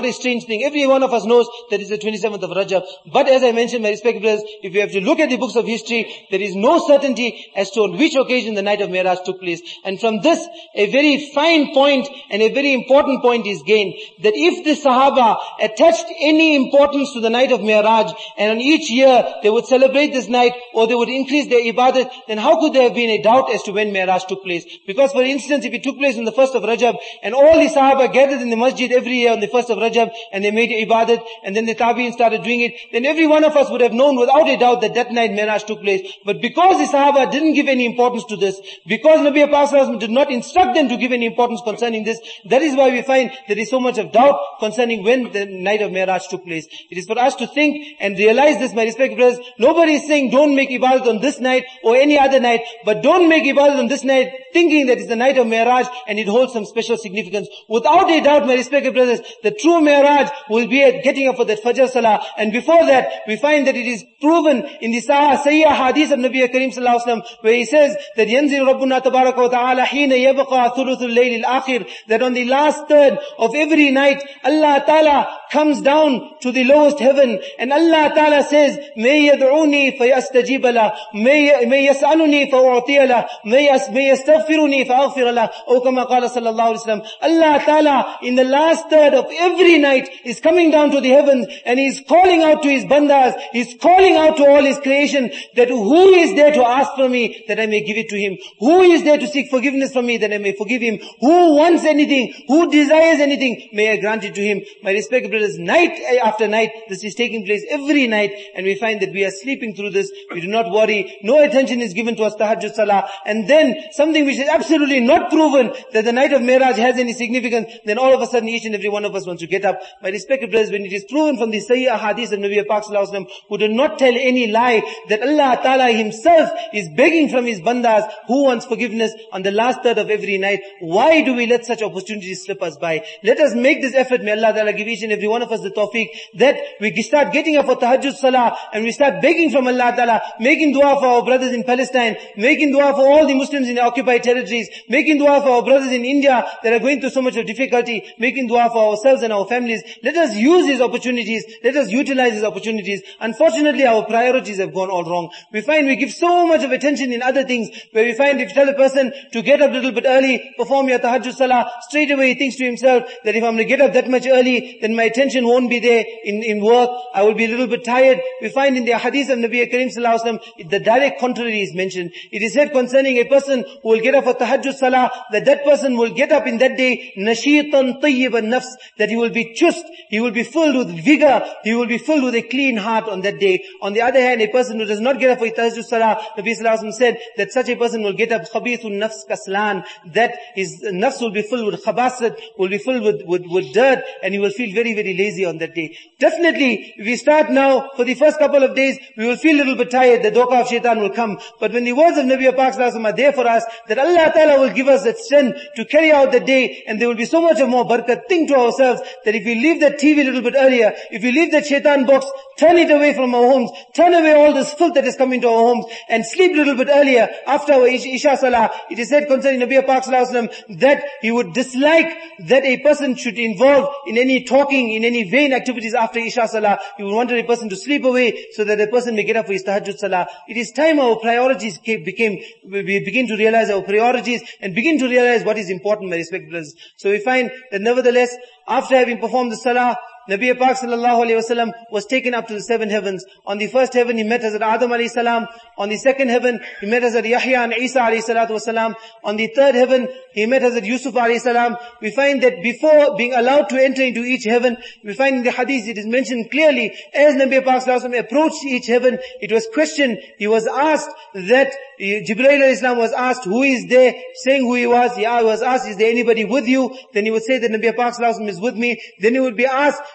a strange thing. Every one of us knows that it's the twenty-seventh of Rajab. But as I mentioned, my respected brothers, if you have to look at the books of history, there is no certainty as to on which occasion the night of Mi'raj took place. And from this, a very fine point and a very important point is gained, that if the Sahaba attached any importance to the night of Mi'raj, and on each year they would celebrate this night, or they would increase their ibadat, then how could there have been a doubt as to when Mi'raj took place? Because for instance, if it took place on the first of Rajab, and all the Sahaba gathered in the masjid every year on the first of Rajab, and they made ibadat, and then the Tabi'in started doing it, then every one of us would have known without a doubt that that night Mi'raj took place. But because the Sahaba didn't give any importance to this, because Nabi Pak Sallallahu Alaihi Wasallam did not instruct them to give any importance concerning this, that is why we find there is so much of doubt concerning when the night of Mi'raj took place. It is for us to think and realize this, my respected brothers. Nobody is saying don't make ibadat on this night or any other night, but don't make ibadat on this night thinking that it's the night of Mi'raj and it holds some special significance. Without a doubt, my respected brothers, the true Mi'raj will be at getting up for that Fajr Salah. And before that, we find that it is proven in the Sahih Hadith of Nabi Karim Sallallahu Alaihi Wasallam, where he says that يَنْزِلُ رَبُّنَا تَبَارَكَ وَتَعَالَى حِينَ يَبْقَى ثُلُثُ اللَّيْلِ الْآخِرِ, that on the last third of every night, Allah Ta'ala comes down to the lowest heaven, and Allah Ta'ala says, مَيْ يَدْعُونِي فَيَسْتَجِيبَ لَهُ مَيْ يَسْأَلُنِي فَأُعْطِيَ لَهُ مَيْ يَسْتَغْفِرُنِي فَأَغْفِرَ لَهُ أو كما قال صلى الله عليه وسلم. Allah Ta'ala in the last third of every night is coming down to the heavens, and He's calling out to His bandas, He's calling out to all His creation, that who is there to ask for me that I may give it to him? Who is there to seek forgiveness from me that I may forgive him? Who wants anything? Who desires anything? May I grant it to him. My respected brothers, night after night, this is taking place every night, and we find that we are sleeping through this. We do not worry. No attention is given to us tahajjud salah. And then something which is absolutely not proven, that the night of Mi'raj has any significance, then all of a sudden each and every one of us wants to get up. My respected brothers, when it is proven from the Sahih Hadith of Nabi Pak Sallallahu Alaihi Wasallam, who did not tell any lie, that Allah Ta'ala Himself is begging from His bandas who wants forgiveness on the last third of every night, why do we let such opportunities slip us by? Let us make this effort. May Allah Ta'ala give each and every one of us the tawfiq that we start getting up for tahajjud salah, and we start begging from Allah Ta'ala, making dua for our brothers in Palestine, making dua for all the Muslims in the occupied territories, making dua for our brothers in India that are going through so much of difficulty, making dua for ourselves and our families. Let us use these opportunities. Let us utilize these opportunities. Unfortunately, our priorities have gone all wrong. We find we give so much of attention in other things, where we find if you tell a person to get up a little bit early, perform your tahajjud salah, straight away he thinks to himself that if I'm going to get up that much early, then my attention won't be there in, in work. I will be a little bit tired. We find in the hadith of Nabi Karim Sallallahu Alaihi Wasallam, the direct contrary is mentioned. It is said concerning a person who will get up for tahajjud salah, that that person will get up in that day, nashitan tayyiban nafs, that he will be chust, he will be filled with vigor, he will be filled with a clean heart on that day. On the other hand, a person who does not get up for tahajjud salah, Nabi Sallallahu Alaihi Wasallam said that such a person will get up khabithun nafs kaslan, that his nafs will be filled with khabasat, will be filled with, with, with dirt, and he will feel very, very lazy on that day. Definitely, if we start now, for the first couple of days, we will feel a little bit tired, the doka of shaitan will come. But when the words of Nabi Pak Sallallahu Alaihi Wasallam are there for us, that Allah Ta'ala will give us that strength to carry out the day, and there will be so much of more barakat. Think to ourselves that if we leave that T V a little bit earlier, if we leave that shaitan box, turn it away from our homes, turn away all this filth that is coming to our homes, and sleep a little bit earlier after our Isha Salah. It is said concerning Nabi Pak Sallallahu Alaihi Wasallam that he would dislike that a person should involve in any talking, in any vain activities after Isha Salah. He would want a person to sleep away so that the person may get up for his tahajjud salah. It is time our priorities came, became, we begin to realize our priorities and begin to realize what is important, my respected brothers. So we find that nevertheless, after having performed the salah, Nabi Pak Sallallahu Alaihi Wasallam was taken up to the seven heavens. On the first heaven, he met Hazrat Adam Alayhi Salam. On the second heaven, he met Hazrat Yahya and Isa Alayhi Salatu Wasalam. On the third heaven, he met Hazrat Yusuf Alayhi Salam. We find that before being allowed to enter into each heaven, we find in the hadith, it is mentioned clearly, as Nabi Pak Sallallahu Alaihi Wasallam approached each heaven, it was questioned, he was asked that, Jibreel Alayhi Salam was asked, who is there? Saying who he was, yeah, he was asked, is there anybody with you? Then he would say that Nabi Pak Sallallahu Alaihi Wasallam is with me. Then he would be asked,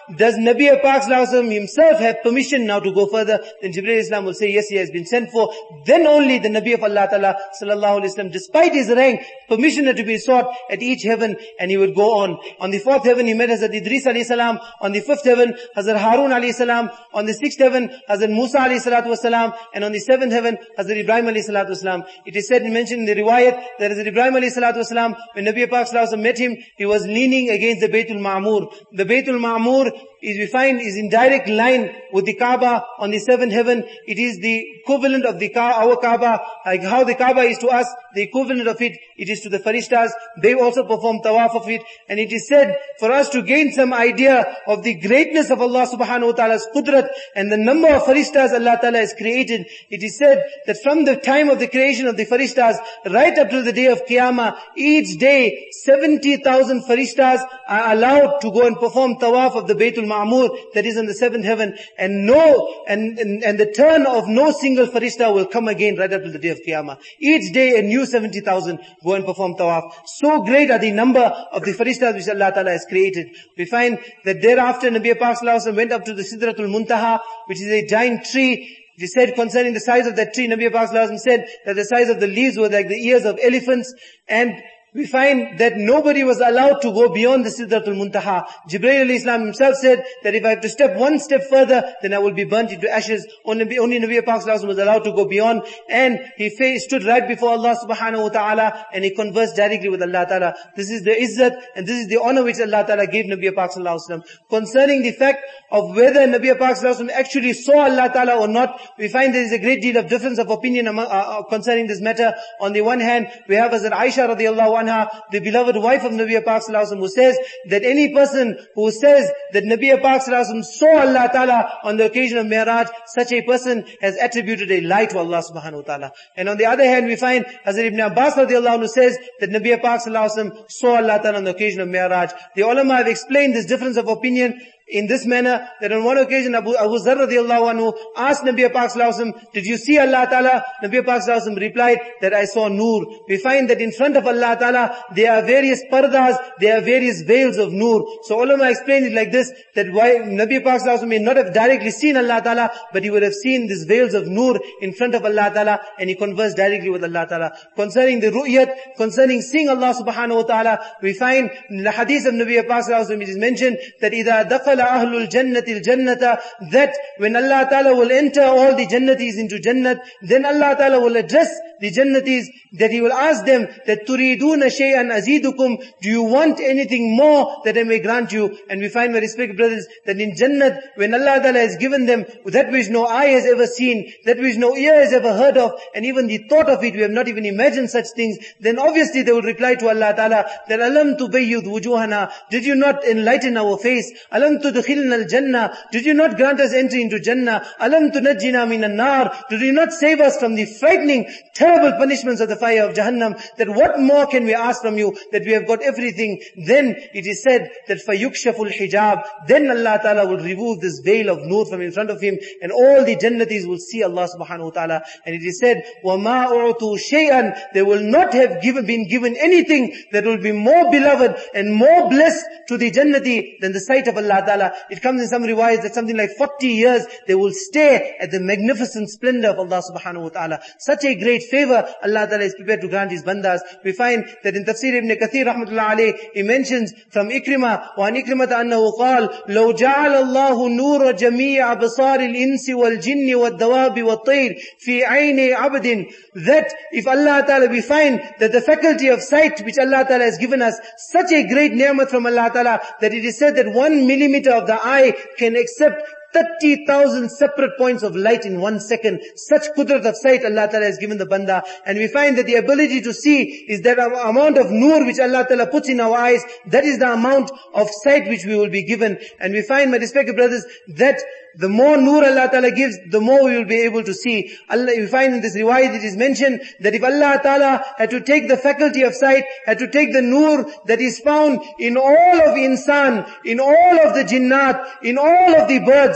does Nabi Pak Sallallahu Alaihi Wasallam himself have permission now to go further? Then Jibreel Islam will say, yes, he has been sent for. Then only the Nabi of Allah Ta'ala Sallallahu Alaihi Wasallam, despite his rank, permission had to be sought at each heaven, and he would go on. On the fourth heaven, he met Hazrat Idris alayhi salam. On the fifth heaven, Hazrat Harun alayhi salam. On the sixth heaven, Hazrat Musa alayhi salatu wasalam. And on the seventh heaven, Hazrat Ibrahim alayhi salatu wasalam. It is said and mentioned in the riwayat that Hazrat Ibrahim alayhi salatu wasalam, when Nabi Pak Sallallahu Alaihi Wasallam met him, he was leaning against the Baytul Ma'mur. The Baytul Ma'mur is, we find, is in direct line with the Kaaba on the seventh heaven. It is the equivalent of the Ka- our Kaaba, like how the Kaaba is to us, the equivalent of it, it is to the Farishtas. They also perform tawaf of it. And it is said, for us to gain some idea of the greatness of Allah subhanahu wa ta'ala's qudrat and the number of Farishtas Allah ta'ala has created, it is said that from the time of the creation of the Farishtas, right up to the day of Qiyamah, each day, seventy thousand Farishtas are allowed to go and perform tawaf of the Baytul Ma'mur, that is in the seventh heaven. And no, and, and, and the turn of no single Farishta will come again right up to the day of Qiyamah. Each day a new seventy thousand go and perform tawaf. So great are the number of the Farishtas which Allah Ta'ala has created. We find that thereafter Nabi Pak Sallallahu Alaihi Wasallam went up to the Sidratul Muntaha, which is a giant tree. It is said concerning the size of that tree, Nabi Pak Sallallahu Alaihi Wasallam said that the size of the leaves were like the ears of elephants, and we find that nobody was allowed to go beyond the Sidratul Muntaha. Jibreel alayhi Islam himself said that if I have to step one step further, then I will be burnt into ashes. Only, only Nabi Pak Sallallahu Alaihi Wasallam was allowed to go beyond, and he faced, stood right before Allah subhanahu wa ta'ala, and he conversed directly with Allah ta'ala. This is the izzat, and this is the honor which Allah ta'ala gave Nabi Pak Sallallahu Alaihi Wasallam. Concerning the fact of whether Nabi Pak Sallallahu Alaihi Wasallam actually saw Allah ta'ala or not, we find there is a great deal of difference of opinion among, uh, concerning this matter. On the one hand, we have Hazrat Aisha radiallahu anha, the beloved wife of Nabi Pak Sallallahu Alaihi Wasallam, who says that any person who says that Nabi Pak Sallallahu Alaihi Wasallam saw Allah Ta'ala on the occasion of Mi'raj, such a person has attributed a lie to Allah Subhanahu Wa Ta'ala. And on the other hand, we find Hazrat Ibn Abbas radiallahu anhu says that Nabi Pak Sallallahu Alaihi Wasallam saw Allah Ta'ala on the occasion of Mi'raj. The ulama have explained this difference of opinion in this manner, that on one occasion Abu, Abu Zar radiallahu anhu asked Nabi Pak Sallallahu Alaihi Wasallam, did you see Allah Ta'ala? Nabi Pak Sallallahu Alaihi Wasallam replied that I saw Noor. We find that in front of Allah Ta'ala there are various pardas, there are various veils of Noor. So ulama explained it like this, that why Nabi Pak Sallallahu Alaihi Wasallam may not have directly seen Allah Ta'ala, but he would have seen these veils of Noor in front of Allah Ta'ala, and he conversed directly with Allah Ta'ala. Concerning the ru'yat, concerning seeing Allah Subhanahu Wa Ta'ala, we find in the hadith of Nabi Pak Sallallahu Alaihi Wasallam, it is mentioned that إِذَا دَخَلَ أَهْلُ الْجَنَّةِ الْجَنَّةَ, that when Allah Ta'ala will enter all the Jannatis into Jannat, then Allah Ta'ala will address the Jannatis, that He will ask them that تُرِيدُونَ شَيْئًا أَزِيدُكُمْ, do you want anything more that I may grant you? And we find, my respected brothers, that in Jannat, when Allah Ta'ala has given them that which no eye has ever seen, that which no ear has ever heard of, and even the thought of it, we have not even imagined such things, then obviously they will reply to Allah Ta'ala that أَلَمْ تُبَيِّضْ وُجُوهَنَا, did you not enlighten our face? أَلَمْ تُدْخِلْنَا الْجَنَّةِ, did you not grant us entry into Jannah? أَلَمْ تُنَجِّنَا مِنَ النَّارِ, did you not save us from the frightening, terrible punishments of the fire of Jahannam? That what more can we ask from you, that we have got everything? Then it is said that فَيُكْشَفُ الْحِجَابِ, then Allah Ta'ala will remove this veil of Noor from in front of him, and all the Jannatis will see Allah Subhanahu Wa Ta'ala. And it is said, وَمَا أُعْتُوا شَيْئًا, they will not have given, been given anything that will be more beloved and more blessed to the Jannati than the sight of Allah Ta'ala. It comes in some riwayat that something like forty years they will stare at the magnificent splendor of Allah Subhanahu Wa Ta'ala. Such a great favor Allah Ta'ala is prepared to grant His bandas. We find that in Tafsir Ibn Kathir rahmatullah alayh, he mentions from Ikrimah, وَعَنْ إِكْرِمَةَ أَنَّهُ قَالَ لَوْ جَعَلَ اللَّهُ نُورَ جَمِيعَ أَبْصَارِ الْإِنسِ وَالْجِنِّ وَالدَّوَابِ وَالطَّيْرِ فِي عَيْنِ عَبْدٍ, that if Allah Ta'ala, we find that the faculty of sight which Allah Ta'ala has given us, such a great ni'mat from Allah Ta'ala, that it is said that one millimeter of the eye can accept thirty thousand separate points of light in one second. Such qudrat of sight Allah Ta'ala has given the banda. And we find that the ability to see is that amount of nur which Allah Ta'ala puts in our eyes, that is the amount of sight which we will be given. And we find, my respected brothers, that the more nur Allah Ta'ala gives, the more we will be able to see. Allah, we find in this riwayat it is mentioned that if Allah Ta'ala had to take the faculty of sight, had to take the nur that is found in all of insan, in all of the jinnat, in all of the birds,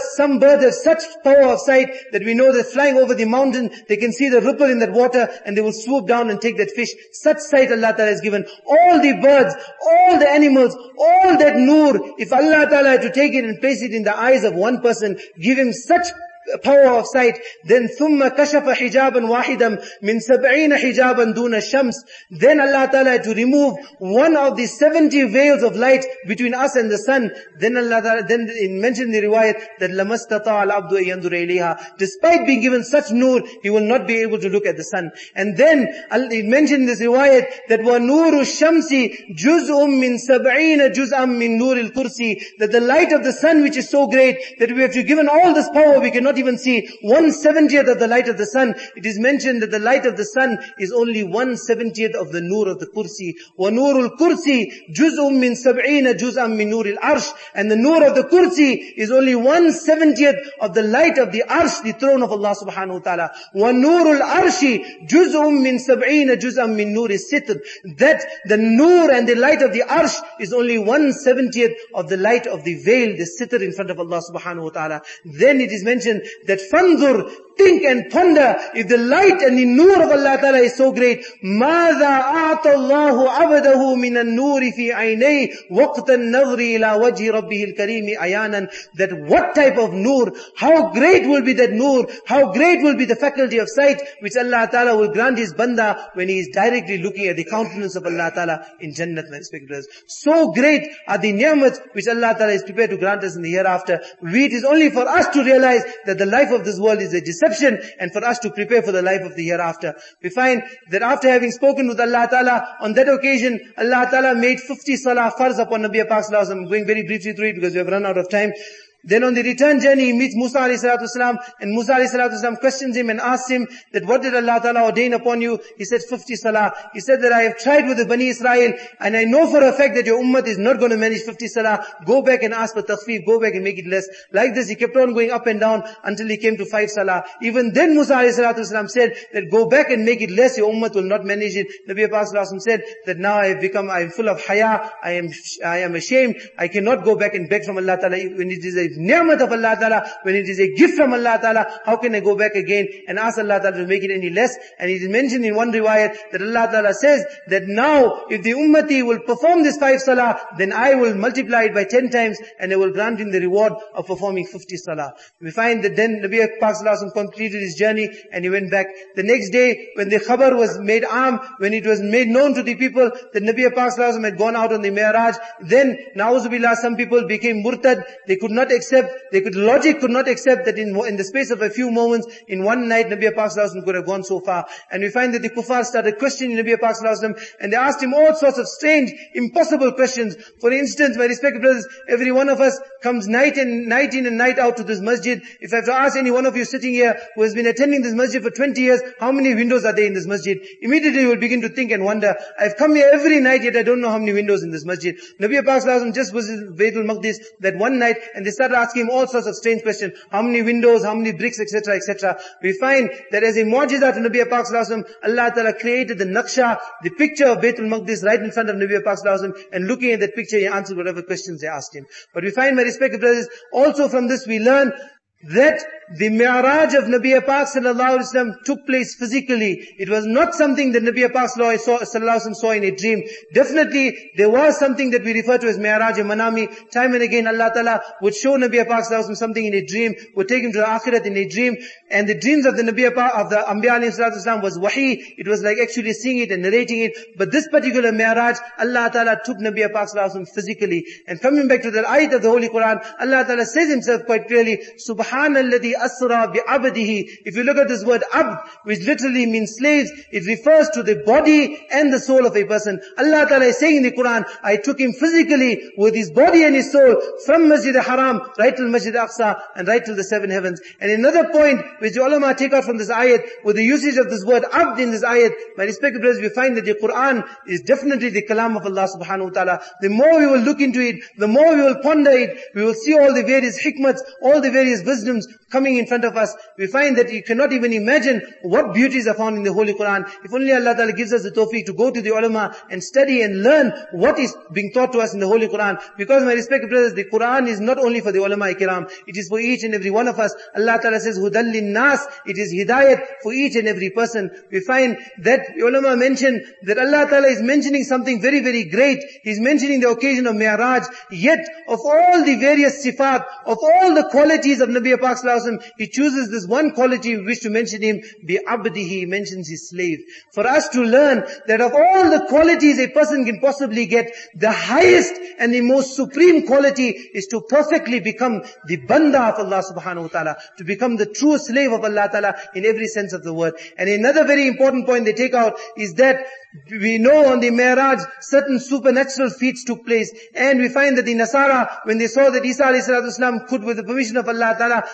some birds have such power of sight that we know that flying over the mountain, they can see the ripple in that water and they will swoop down and take that fish. Such sight Allah Ta'ala has given. All the birds, all the animals, all that nur, if Allah Ta'ala had to take it and place it in the eyes of one person, give him such power of sight, then ثُمَّ كَشَفَ حِجَابًا وَاحِدًا مِنْ سَبْعِينَ حِجَابًا دُونَ الشَّمْسِ. Then Allah Ta'ala had to remove one of the seventy veils of light between us and the sun. Then Allah Ta'ala, then it mentioned in the riwayat that لَمَسْتَطَاعَ الْعَبْدُ أَيَنْظُرَ إِلَيْهَا. Despite being given such nur, he will not be able to look at the sun. And then it mentioned in this riwayat that وَنُورُ الشَّمْسِ جُزْءٌ مِنْ سَبْعِينَ جُزْءًا مِنْ نُورِ الْكُرْسِي. That the light of the sun, which is so great, that we have to given all this power, we cannot even see one seventieth of the light of the sun. It is mentioned that the light of the sun is only one seventieth of the nur of the kursi. وَنُورُ الْكُرْسِي جُزْءٌ مِّن سَبْعِينَ جُزْءًا مِّن نُورِ الْعَرْشِ. And the nur of the kursi is only one seventieth of the light of the arsh, the throne of Allah subhanahu wa ta'ala. وَنُورُ الْعَرْشِ جُزْءٌ مِّن سَبْعِينَ جُزْءًا مِّن نُورِ السِّتْرِ. That the nur and the light of the arsh is only one seventieth of the light of the veil, the sitr in front of Allah subhanahu wa ta'ala. Then it is mentioned that fanzur, think and ponder, if the light and the nur of Allah Ta'ala is so great, مَاذَا أَعْطَى اللَّهُ عَبَدَهُ مِنَ النُّورِ فِي عَيْنَيْهِ وَقْتَ النَّظْرِ إِلَى وَجْهِ رَبِّهِ الْكَرِيمِ عَيَانًا. That what type of nur, how great will be that nur, how great will be the faculty of sight which Allah Ta'ala will grant his banda when he is directly looking at the countenance of Allah Ta'ala in Jannat, my respected brothers. So great are the ni'mats which Allah Ta'ala is prepared to grant us in the hereafter. We, it is only for us to realize that the life of this world is a deception, and for us to prepare for the life of the hereafter. We find that after having spoken with Allah Ta'ala, on that occasion, Allah Ta'ala made fifty salah farz upon Nabi Pak Sallallahu Alaihi Wasallam. I'm going very briefly through it because we have run out of time. Then on the return journey, he meets Musa alayhi salatu wasalam, and Musa alayhi salatu wasalam questions him and asks him that what did Allah Ta'ala ordain upon you? He said fifty salah. He said that I have tried with the Bani Israel, and I know for a fact that your ummah is not going to manage fifty salah. Go back and ask for takhfif, go back and make it less. Like this, he kept on going up and down until he came to five salah. Even then Musa alayhi salatu wasalam said that go back and make it less, your ummah will not manage it. Nabi Pak Sallallahu Alaihi Wasallam said that now I have become, I am full of haya, I am, I am ashamed, I cannot go back and beg from Allah Ta'ala when it is a ni'mat of Allah Ta'ala, when it is a gift from Allah Ta'ala. How can I go back again and ask Allah Ta'ala to make it any less? And it is mentioned in one riwayat that Allah Ta'ala says that now if the ummati will perform this five salah, then I will multiply it by ten times and I will grant him the reward of performing fifty salah. We find that then Nabi Pak Sallallahu Alaihi Wasallam completed his journey and he went back. The next day when the khabar was made am, when it was made known to the people that Nabi Pak Sallallahu Alaihi Wasallam had gone out on the Mi'raj, then na'uzubillah, some people became murtad. They could not accept, they could, logic could not accept that in, in the space of a few moments, in one night, Nabi Pak Sallallahu Alaihi Wasallam could have gone so far. And we find that the kuffar started questioning Nabi Pak Sallallahu Alaihi Wasallam, and they asked him all sorts of strange, impossible questions. For instance, my respected brothers, every one of us comes night and night in and night out to this masjid. If I have to ask any one of you sitting here who has been attending this masjid for twenty years, how many windows are there in this masjid? Immediately you will begin to think and wonder, I've come here every night yet I don't know how many windows in this masjid. Nabi Pak Sallallahu Alaihi Wasallam just was in Baytul Maqdis that one night, and they started asking him all sorts of strange questions. How many windows, how many bricks, et cetera, et cetera. We find that as a mu'jiza to Nabi Pak Sallallahu Alaihi Wasallam, Allah Ta'ala created the naqsha, the picture of Baytul Maqdis right in front of Nabi Pak Sallallahu Alaihi Wasallam, and looking at that picture, he answered whatever questions they asked him. But we find, my respected brothers, also from this we learn that the Mi'raj of Nabi Pak Sallallahu Alaihi Wasallam took place physically. It was not something that Nabi Pak Sallallahu Alaihi Wasallam saw in a dream. Definitely, there was something that we refer to as Mi'raj Manami. Time and again, Allah Ta'ala would show Nabi Pak Sallallahu Alaihi Wasallam something in a dream, would take him to the Akhirat in a dream. And the dreams of the Nabi Pak, of the Anbiya Alayhi Salatu Wasallam was wahi. It was like actually seeing it and narrating it. But this particular Mi'raj, Allah Ta'ala took Nabi Pak Sallallahu Alaihi Wasallam physically. And coming back to the ayat of the Holy Quran, Allah Ta'ala says himself quite clearly, Subhanalladhi asra bi'abdihi. If you look at this word abd, which literally means slaves, it refers to the body and the soul of a person. Allah Ta'ala is saying in the Quran, I took him physically with his body and his soul from Masjid al-Haram right till Masjid al-Aqsa and right till the seven heavens. And another point which the ulama take out from this ayat, with the usage of this word abd in this ayat, my respected brothers, we find that the Quran is definitely the kalam of Allah subhanahu wa ta'ala. The more we will look into it, the more we will ponder it, we will see all the various hikmats, all the various wisdom wisdoms coming in front of us. We find that you cannot even imagine what beauties are found in the Holy Quran. If only Allah Ta'ala gives us the tawfiq to go to the ulama and study and learn what is being taught to us in the Holy Quran. Because my respected brothers, the Quran is not only for the ulama kiram, it is for each and every one of us. Allah Ta'ala says, Hudal Nas, it is hidayat for each and every person. We find that the ulama mention that Allah Ta'ala is mentioning something very, very great. He's mentioning the occasion of Mi'raj. Yet, of all the various sifat, of all the qualities of Nabi Pak Sallallahu Alaihi Wasallam, he chooses this one quality we wish to mention him, bi abdihi, he mentions his slave. For us to learn that of all the qualities a person can possibly get, the highest and the most supreme quality is to perfectly become the banda of Allah subhanahu wa ta'ala, to become the true slave of Allah ta'ala in every sense of the word. And another very important point they take out is that we know on the Mi'raj certain supernatural feats took place, and we find that the Nasara, when they saw that Isa alayhi salatu wasalam could, with the permission of Allah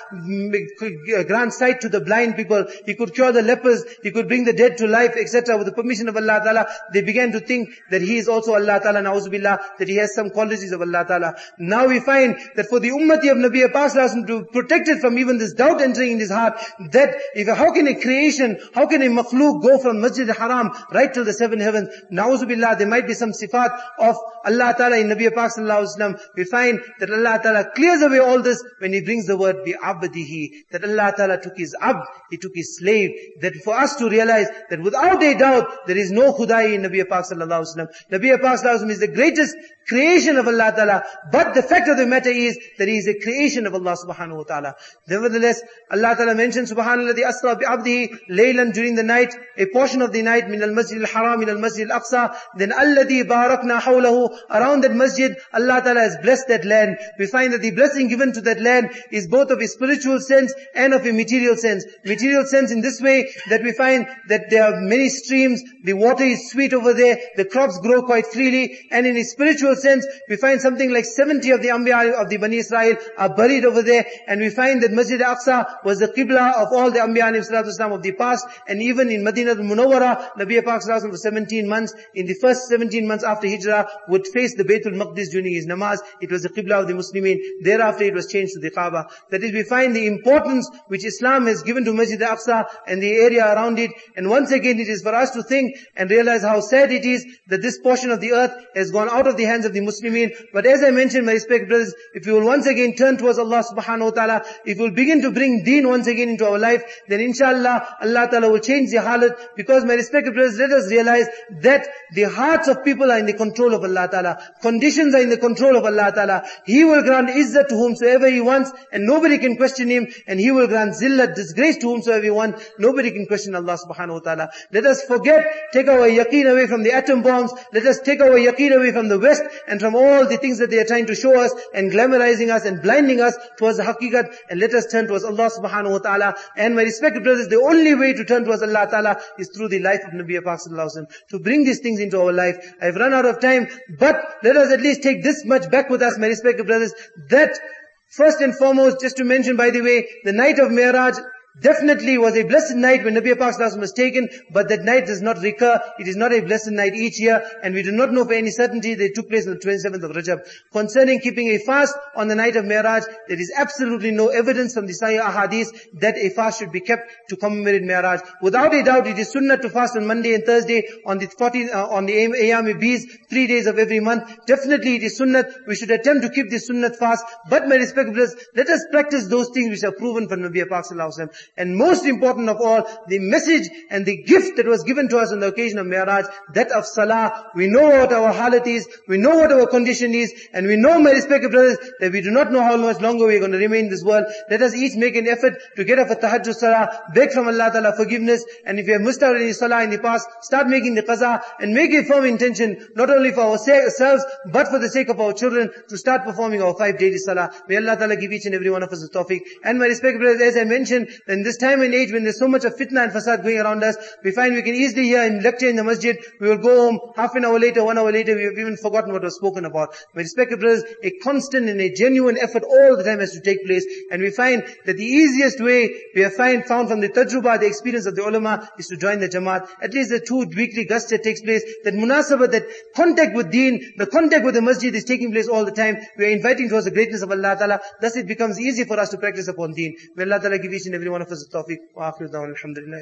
ta'ala, grant sight to the blind people, he could cure the lepers, he could bring the dead to life, et cetera, with the permission of Allah ta'ala, they began to think that he is also Allah ta'ala, na'uzubillah, that he has some qualities of Allah ta'ala. Now we find that for the ummati of Nabi Pak Sallallahu Alaihi Wasallam to protect it from even this doubt entering in his heart, that if, how can a creation, how can a makhluk go from Masjid al-Haram right till the seven heavens? Na'uzubillah, there might be some sifat of Allah ta'ala in Nabi Pak Sallallahu Alaihi Wasallam. We find that Allah ta'ala clears away all this when he brings the word bi abdihi, that Allah ta'ala took his abd, he took his slave, that for us to realize that without a doubt there is no khudai in Nabi Pak Sallallahu Alaihi Wasallam. Nabi Pak Sallallahu Alaihi Wasallam is the greatest creation of Allah ta'ala, but the fact of the matter is that he is a creation of Allah subhanahu wa ta'ala. Nevertheless, Allah ta'ala mentions subhanalladhi asra bi abdihi laylan, during the night, a portion of the night, min al-masjid al-haram, min al-masjid al-aqsa, then alladhi barakna hawlahu, around that masjid, Allah ta'ala has blessed that land. We find that the blessing given to that land is both of a spiritual sense and of a material sense. Material sense in this way that we find that there are many streams, the water is sweet over there, the crops grow quite freely, and in a spiritual sense, we find something like seventy of the Anbiya of the Bani Israel are buried over there, and we find that Masjid al-Aqsa was the Qibla of all the Anbiya of the past, and even in Madinah al-Munawwara, Nabi Pak Sallallahu Alaihi Wasallam for seventeen months, in the first seventeen months after Hijrah, would face the Baytul Maqdis during his namaz. It was the Qibla of the Muslimin. Thereafter it was changed to the Kaaba. That is, we find the importance which Islam has given to Masjid al-Aqsa and the area around it, and once again it is for us to think and realize how sad it is that this portion of the earth has gone out of the hands of the Muslimin. But as I mentioned, my respected brothers, if we will once again turn towards Allah subhanahu wa ta'ala, if we will begin to bring deen once again into our life, then inshallah, Allah ta'ala will change the halat. Because my respected brothers, let us realize that the hearts of people are in the control of Allah ta'ala. Conditions are in the control of Allah ta'ala. He will grant izzat to whomsoever He wants, and nobody can question Him, and He will grant zillat, disgrace to whomsoever He wants. Nobody can question Allah subhanahu wa ta'ala. Let us forget, take our yaqeen away from the atom bombs. Let us take our yaqeen away from the West and from all the things that they are trying to show us and glamorizing us and blinding us towards the haqiqat, and let us turn towards Allah subhanahu wa ta'ala. And my respected brothers, the only way to turn towards Allah ta'ala is through the life of Nabi Pak Sallallahu Alaihi Wasallam, to bring these things into our life. I've run out of time, but let us at least take this much back with us, my respected brothers, that first and foremost, just to mention by the way, the night of Mi'raj definitely was a blessed night when Nabi Pak Sallallahu Alaihi Wasallam was taken, but that night does not recur. It is not a blessed night each year, and we do not know for any certainty that it took place on the twenty-seventh of Rajab. Concerning keeping a fast on the night of Mi'raj, there is absolutely no evidence from the Sahih Ahadith that a fast should be kept to commemorate Mi'raj. Without a doubt, it is sunnah to fast on Monday and Thursday, on the forty, uh, on the Ayyam-e-Beez, three days of every month. Definitely it is sunnah. We should attempt to keep this sunnah fast, but my respected brothers, let us practice those things which are proven from Nabi Pak Sallallahu Alaihi Wasallam. And most important of all, the message and the gift that was given to us on the occasion of Mi'raj, that of Salah. We know what our halat is, we know what our condition is, and we know, my respected brothers, that we do not know how much longer we are going to remain in this world. Let us each make an effort to get up a tahajjud salah, beg from Allah Ta'ala forgiveness, and if you have missed out any salah in the past, start making the qaza, and make a firm intention, not only for ourselves, but for the sake of our children, to start performing our five daily salah. May Allah Ta'ala give each and every one of us the tawfiq. And my respected brothers, as I mentioned, that in this time and age when there's so much of fitna and fasad going around us, we find we can easily hear in lecture in the masjid, we will go home, half an hour later, one hour later, we have even forgotten what was spoken about. My respected brothers, a constant and a genuine effort all the time has to take place, and we find that the easiest way we have find, found from the tajruba, the experience of the ulama, is to join the jamaat. At least the two weekly gusts that takes place, that munasabah, that contact with deen, the contact with the masjid is taking place all the time. We are inviting towards the greatness of Allah Ta'ala. Thus it becomes easy for us to practice upon deen. May Allah Ta'ala give each and every one of us the tawfiq. Wa akhiru da'wana alhamdulillah.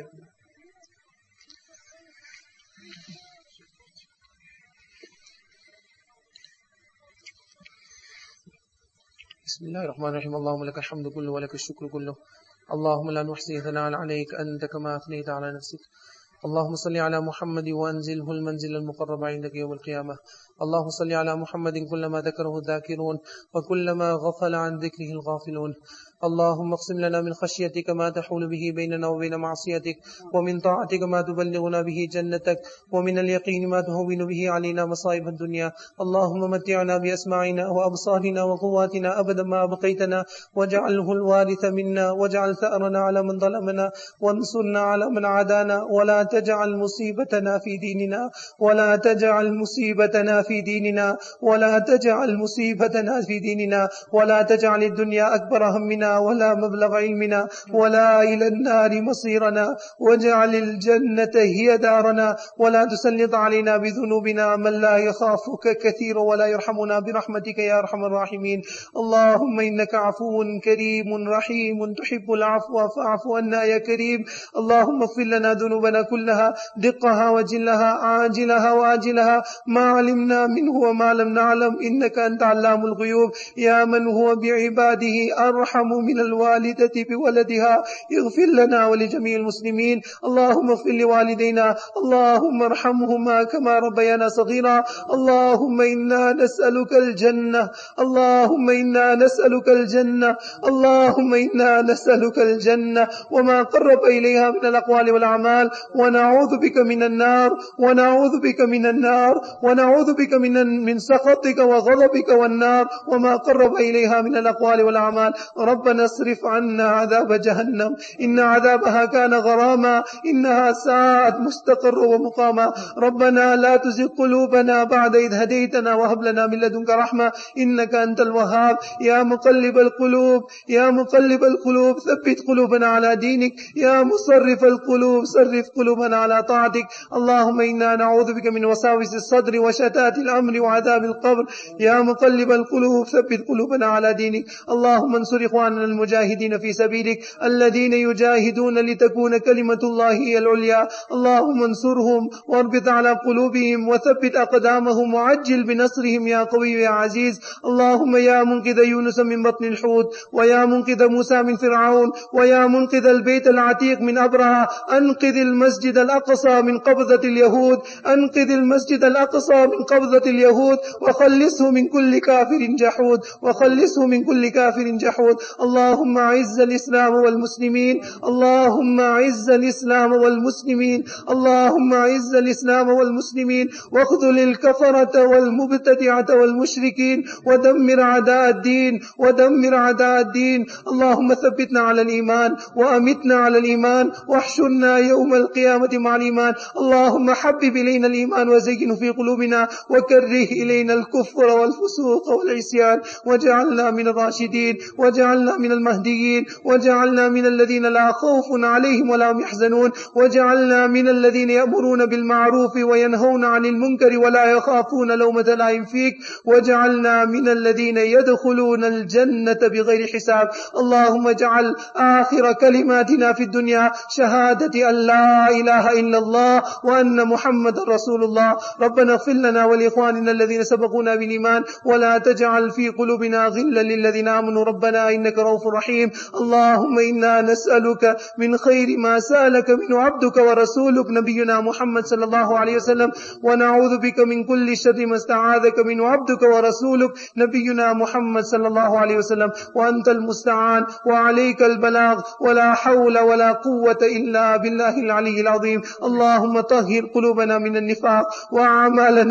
بسم الله الرحمن الرحيم اللهم لك الحمد كله ولك الشكر كله اللهم لا نحصي ثناء عليك أنت كما أثنيت على نفسك اللهم صل على محمد وأنزله المنزل المقرب عندك يوم القيامة اللهم صل على محمد كلما ذكره الذاكرون وكلما غفل عن ذكره الغافلون اللهم اقسم لنا من خشيتك ما تحول به بيننا وبين معصيتك ومن طاعتك ما تبلغنا به جنتك ومن اليقين ما تهون به علينا مصائب الدنيا اللهم متعنا بأسماعنا وأبصارنا وقواتنا أبدا ما أبقيتنا واجعله الوارث منا واجعل ثأرنا على من ظلمنا وانصرنا على من عادانا ولا تجعل مصيبتنا في ديننا ولا تجعل مصيبتنا في ديننا ولا تجعل مصيبتنا في ديننا ولا تجعل الدنيا أكبر همنا ولا مبلغ علمنا ولا إلى النار مصيرنا واجعل الجنة هي دارنا ولا تسلط علينا بذنوبنا من لا يخافك كثير ولا يرحمنا برحمتك يا أرحم الراحمين اللهم إنك عفو كريم رحيم تحب العفو فاعف عنا يا كريم اللهم اغفر لنا ذنوبنا كلها دقها وجلها عاجلها وآجلها ما علمنا منه وما لم نعلم إنك أنت علام الغيوب يا من هو بعباده أرحم من الوالدة بولدها اغفر لنا ولجميع المسلمين اللهم اغفر لوالدينا اللهم ارحمهما كما ربيانا صغيرا اللهم إنا نسألك الجنة اللهم إنا نسألك الجنة اللهم إنا نسألك الجنة وما قرب إليها من الأقوال والأعمال ونعوذ بك من النار ونعوذ بك من النار ونعوذ بك من من سخطك وغضبك والنار وما قرب إليها من الأقوال والأعمال ربنا اصرف عنا عذاب جهنم إن عذابها كان غراما إنها ساءت مستقر ومقاما ربنا لا تزغ قلوبنا بعد إذ هديتنا وهب لنا من لدنك رحمة إنك أنت الوهاب يا مقلب القلوب يا مقلب القلوب ثبت قلوبنا على دينك يا مصرف القلوب صرف قلوبنا على طاعتك اللهم إنا نعوذ بك من وساوس الصدر وشتات الأمر وعذاب القبر يا مقلب القلوب ثبت قلوبنا على دينك اللهم انصر إخواننا المجاهدين في سبيلك الذين يجاهدون لتكون كلمة الله هي العليا اللهم انصرهم واربط على قلوبهم وثبت أقدامهم وعجل بنصرهم يا قوي يا عزيز اللهم يا منقذ يونس من بطن الحوت ويا منقذ موسى من فرعون ويا منقذ البيت العتيق من أبرهة أنقذ المسجد الأقصى من قبضة اليهود أنقذ المسجد الأقصى من قبضة اليهود وخلصه من كل كافر جحود وخلصه من كل كافر جحود اللهم أعز الإسلام والمسلمين اللهم أعز الإسلام والمسلمين اللهم أعز الإسلام والمسلمين واخذل الكفرة والمبتدعة والمشركين ودمر أعداء الدين ودمر أعداء الدين اللهم ثبتنا على الإيمان وأمتنا على الإيمان واحشرنا يوم القيامة مع الإيمان اللهم حبب إلينا الإيمان وزينه في قلوبنا وكره إلينا الكفر والفسوق والعصيان وجعلنا من الراشدين وجعلنا من المهديين وجعلنا من الذين لا خوف عليهم ولا هم يحزنون وجعلنا من الذين يأمرون بالمعروف وينهون عن المنكر ولا يخافون لومة لائم فيك وجعلنا من الذين يدخلون الجنة بغير حساب اللهم اجعل آخر كلماتنا في الدنيا شهادة أن لا إله إلا الله وأن محمد رسول الله ربنا اغفر لنا ولإخواننا الذين سبقونا بالإيمان ولا تجعل في قلوبنا غلا للذين آمنوا ربنا إنك رؤوف رحيم اللهم إنا نسألك من خير ما سألك منه عبدك ورسولك نبينا محمد صلى الله عليه وسلم ونعوذ بك من كل شر ما استعاذك منه عبدك ورسولك نبينا محمد صلى الله عليه وسلم وأنت المستعان وعليك البلاغ ولا حول ولا قوة إلا بالله العلي العظيم اللهم طهر قلوبنا من النفاق وأعمالنا من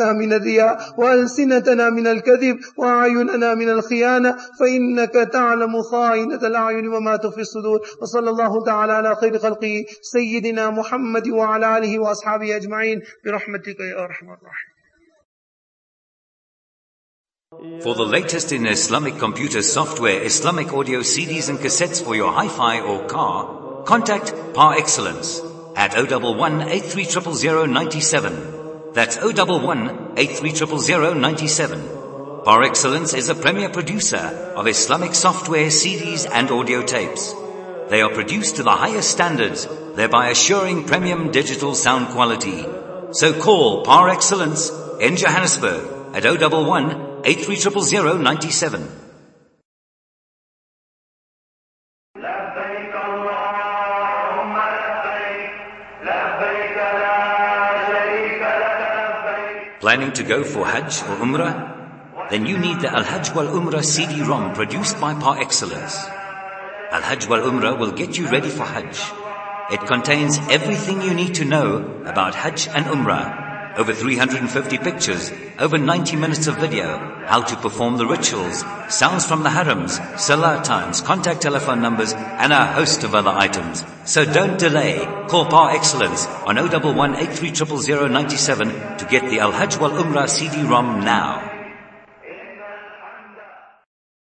الرياء وألسنتنا من الكذب وأعيننا من الخيانة فإنك تعلم خائنة الأعين وما تخفي الصدور وصلى الله تعالى على خير خلقه سيدنا محمد وعلى آله وأصحابه أجمعين برحمتك يا أرحم الراحمين. For the latest in Islamic computer software, Islamic audio C Ds and cassettes for your hi-fi or car, contact Par Excellence at zero one one, eight three zero zero, zero nine seven. That's zero one one, eight three zero zero, zero nine seven. Par Excellence is a premier producer of Islamic software, C Ds and audio tapes. They are produced to the highest standards, thereby assuring premium digital sound quality. So call Par Excellence in Johannesburg at zero one one, eight three zero zero, zero nine seven. Planning to go for Hajj or Umrah? Then you need the Al-Hajj wal Umrah C D ROM produced by Par Excellence. Al-Hajj wal Umrah will get you ready for Hajj. It contains everything you need to know about Hajj and Umrah. Over three hundred fifty pictures, over ninety minutes of video, how to perform the rituals, sounds from the harams, salah times, contact telephone numbers, and a host of other items. So don't delay. Call Par Excellence on zero one one, eight three zero zero, zero nine seven to get the Al-Hajj wal Umrah C D ROM now.